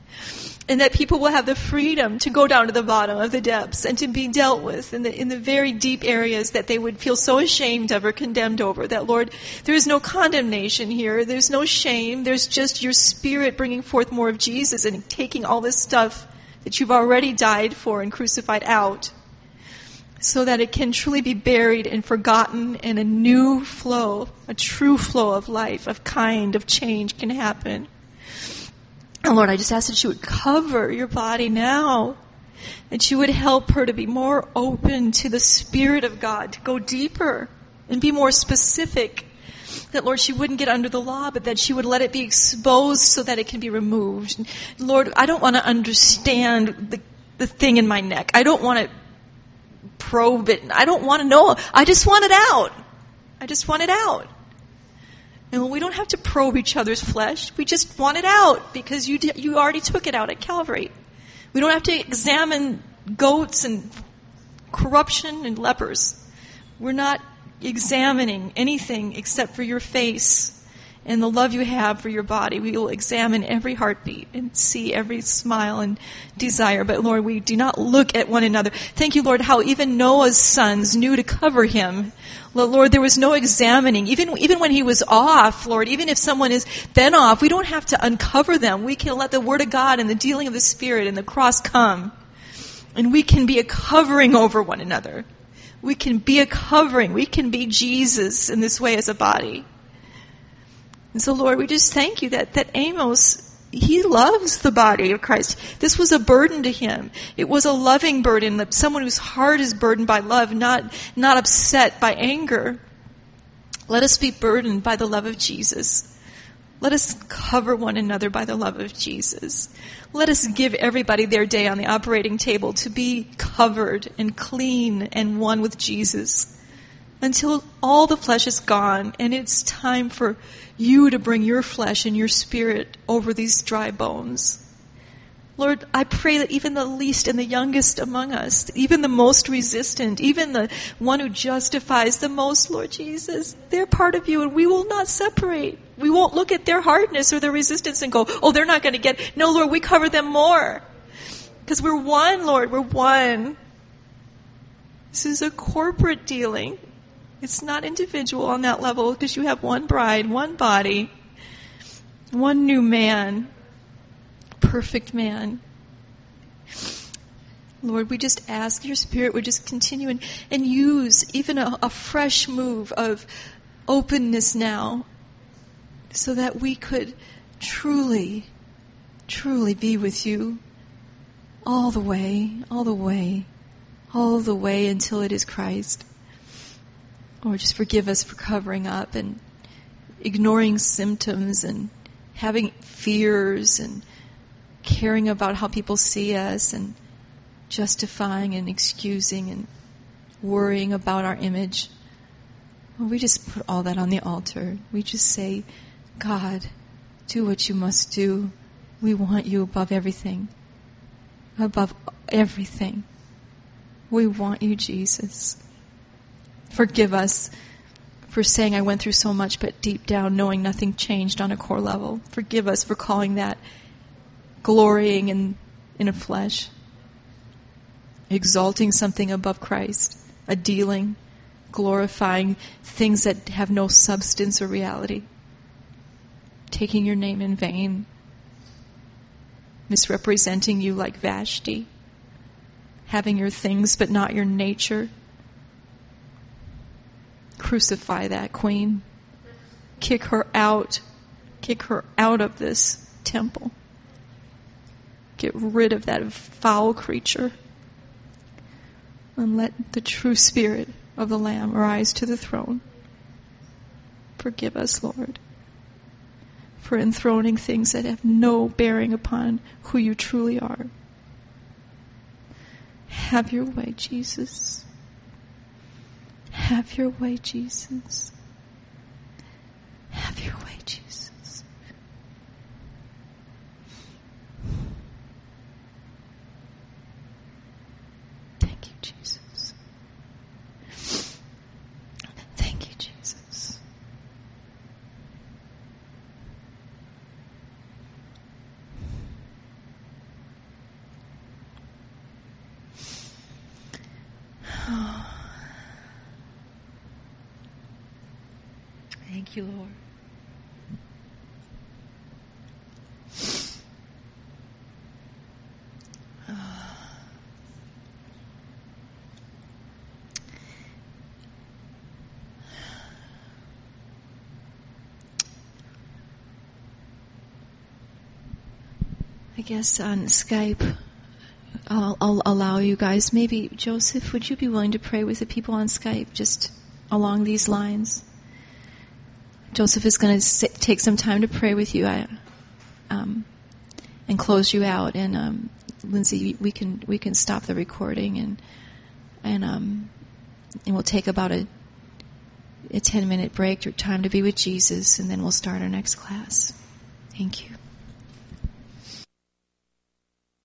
And that people will have the freedom to go down to the bottom of the depths and to be dealt with in the in the very deep areas that they would feel so ashamed of or condemned over. That, Lord, there is no condemnation here. There's no shame. There's just your Spirit bringing forth more of Jesus and taking all this stuff that you've already died for and crucified out so that it can truly be buried and forgotten and a new flow, a true flow of life, of kind, of change can happen. And Lord, I just ask that you would cover your body now, that you would help her to be more open to the Spirit of God, to go deeper and be more specific. That, Lord, she wouldn't get under the law, but that she would let it be exposed so that it can be removed. Lord, I don't want to understand the, the thing in my neck. I don't want to probe it. I don't want to know. I just want it out. I just want it out. And we don't have to probe each other's flesh. We just want it out because you did, you already took it out at Calvary. We don't have to examine goats and corruption and lepers. We're not examining anything except for your face and the love you have for your body. We will examine every heartbeat and see every smile and desire. But Lord, we do not look at one another. Thank you, Lord, how even Noah's sons knew to cover him. Lord, there was no examining. Even, even when he was off, Lord, even if someone has been off, we don't have to uncover them. We can let the Word of God and the dealing of the Spirit and the cross come. And we can be a covering over one another. We can be a covering. We can be Jesus in this way as a body. And so, Lord, we just thank you that, that Amos, he loves the body of Christ. This was a burden to him. It was a loving burden, someone whose heart is burdened by love, not, not upset by anger. Let us be burdened by the love of Jesus. Let us cover one another by the love of Jesus. Let us give everybody their day on the operating table to be covered and clean and one with Jesus until all the flesh is gone and it's time for you to bring your flesh and your spirit over these dry bones. Lord, I pray that even the least and the youngest among us, even the most resistant, even the one who justifies the most, Lord Jesus, they're part of you and we will not separate. We won't look at their hardness or their resistance and go, oh, they're not going to get it. No, Lord, we cover them more. Because we're one, Lord, we're one. This is a corporate dealing. It's not individual on that level because you have one bride, one body, one new man. Perfect man. Lord, we just ask your Spirit would just continue and, and use even a, a fresh move of openness now so that we could truly, truly be with you all the way, all the way, all the way until it is Christ. Lord, just forgive us for covering up and ignoring symptoms and having fears and caring about how people see us and justifying and excusing and worrying about our image. Well, we just put all that on the altar. We just say, God, do what you must do. We want you above everything. Above everything. We want you, Jesus. Forgive us for saying I went through so much, but deep down knowing nothing changed on a core level. Forgive us for calling that glorying in, in a flesh, exalting something above Christ, a dealing, glorifying things that have no substance or reality, taking your name in vain, misrepresenting you like Vashti, having your things but not your nature. Crucify that queen. Kick her out. Kick her out of this temple. Get rid of that foul creature. And let the true spirit of the Lamb rise to the throne. Forgive us, Lord, for enthroning things that have no bearing upon who you truly are. Have your way, Jesus. Have your way, Jesus. Have your way, Jesus. Thank you, Jesus. Thank you, Jesus. Oh. Thank you, Lord. I guess on Skype, I'll, I'll allow you guys. Maybe, Joseph, would you be willing to pray with the people on Skype just along these lines? Joseph is going to take some time to pray with you I, um, and close you out. And um, Lindsay, we can we can stop the recording and and um, and we'll take about a a ten minute break or time to be with Jesus, and then we'll start our next class. Thank you.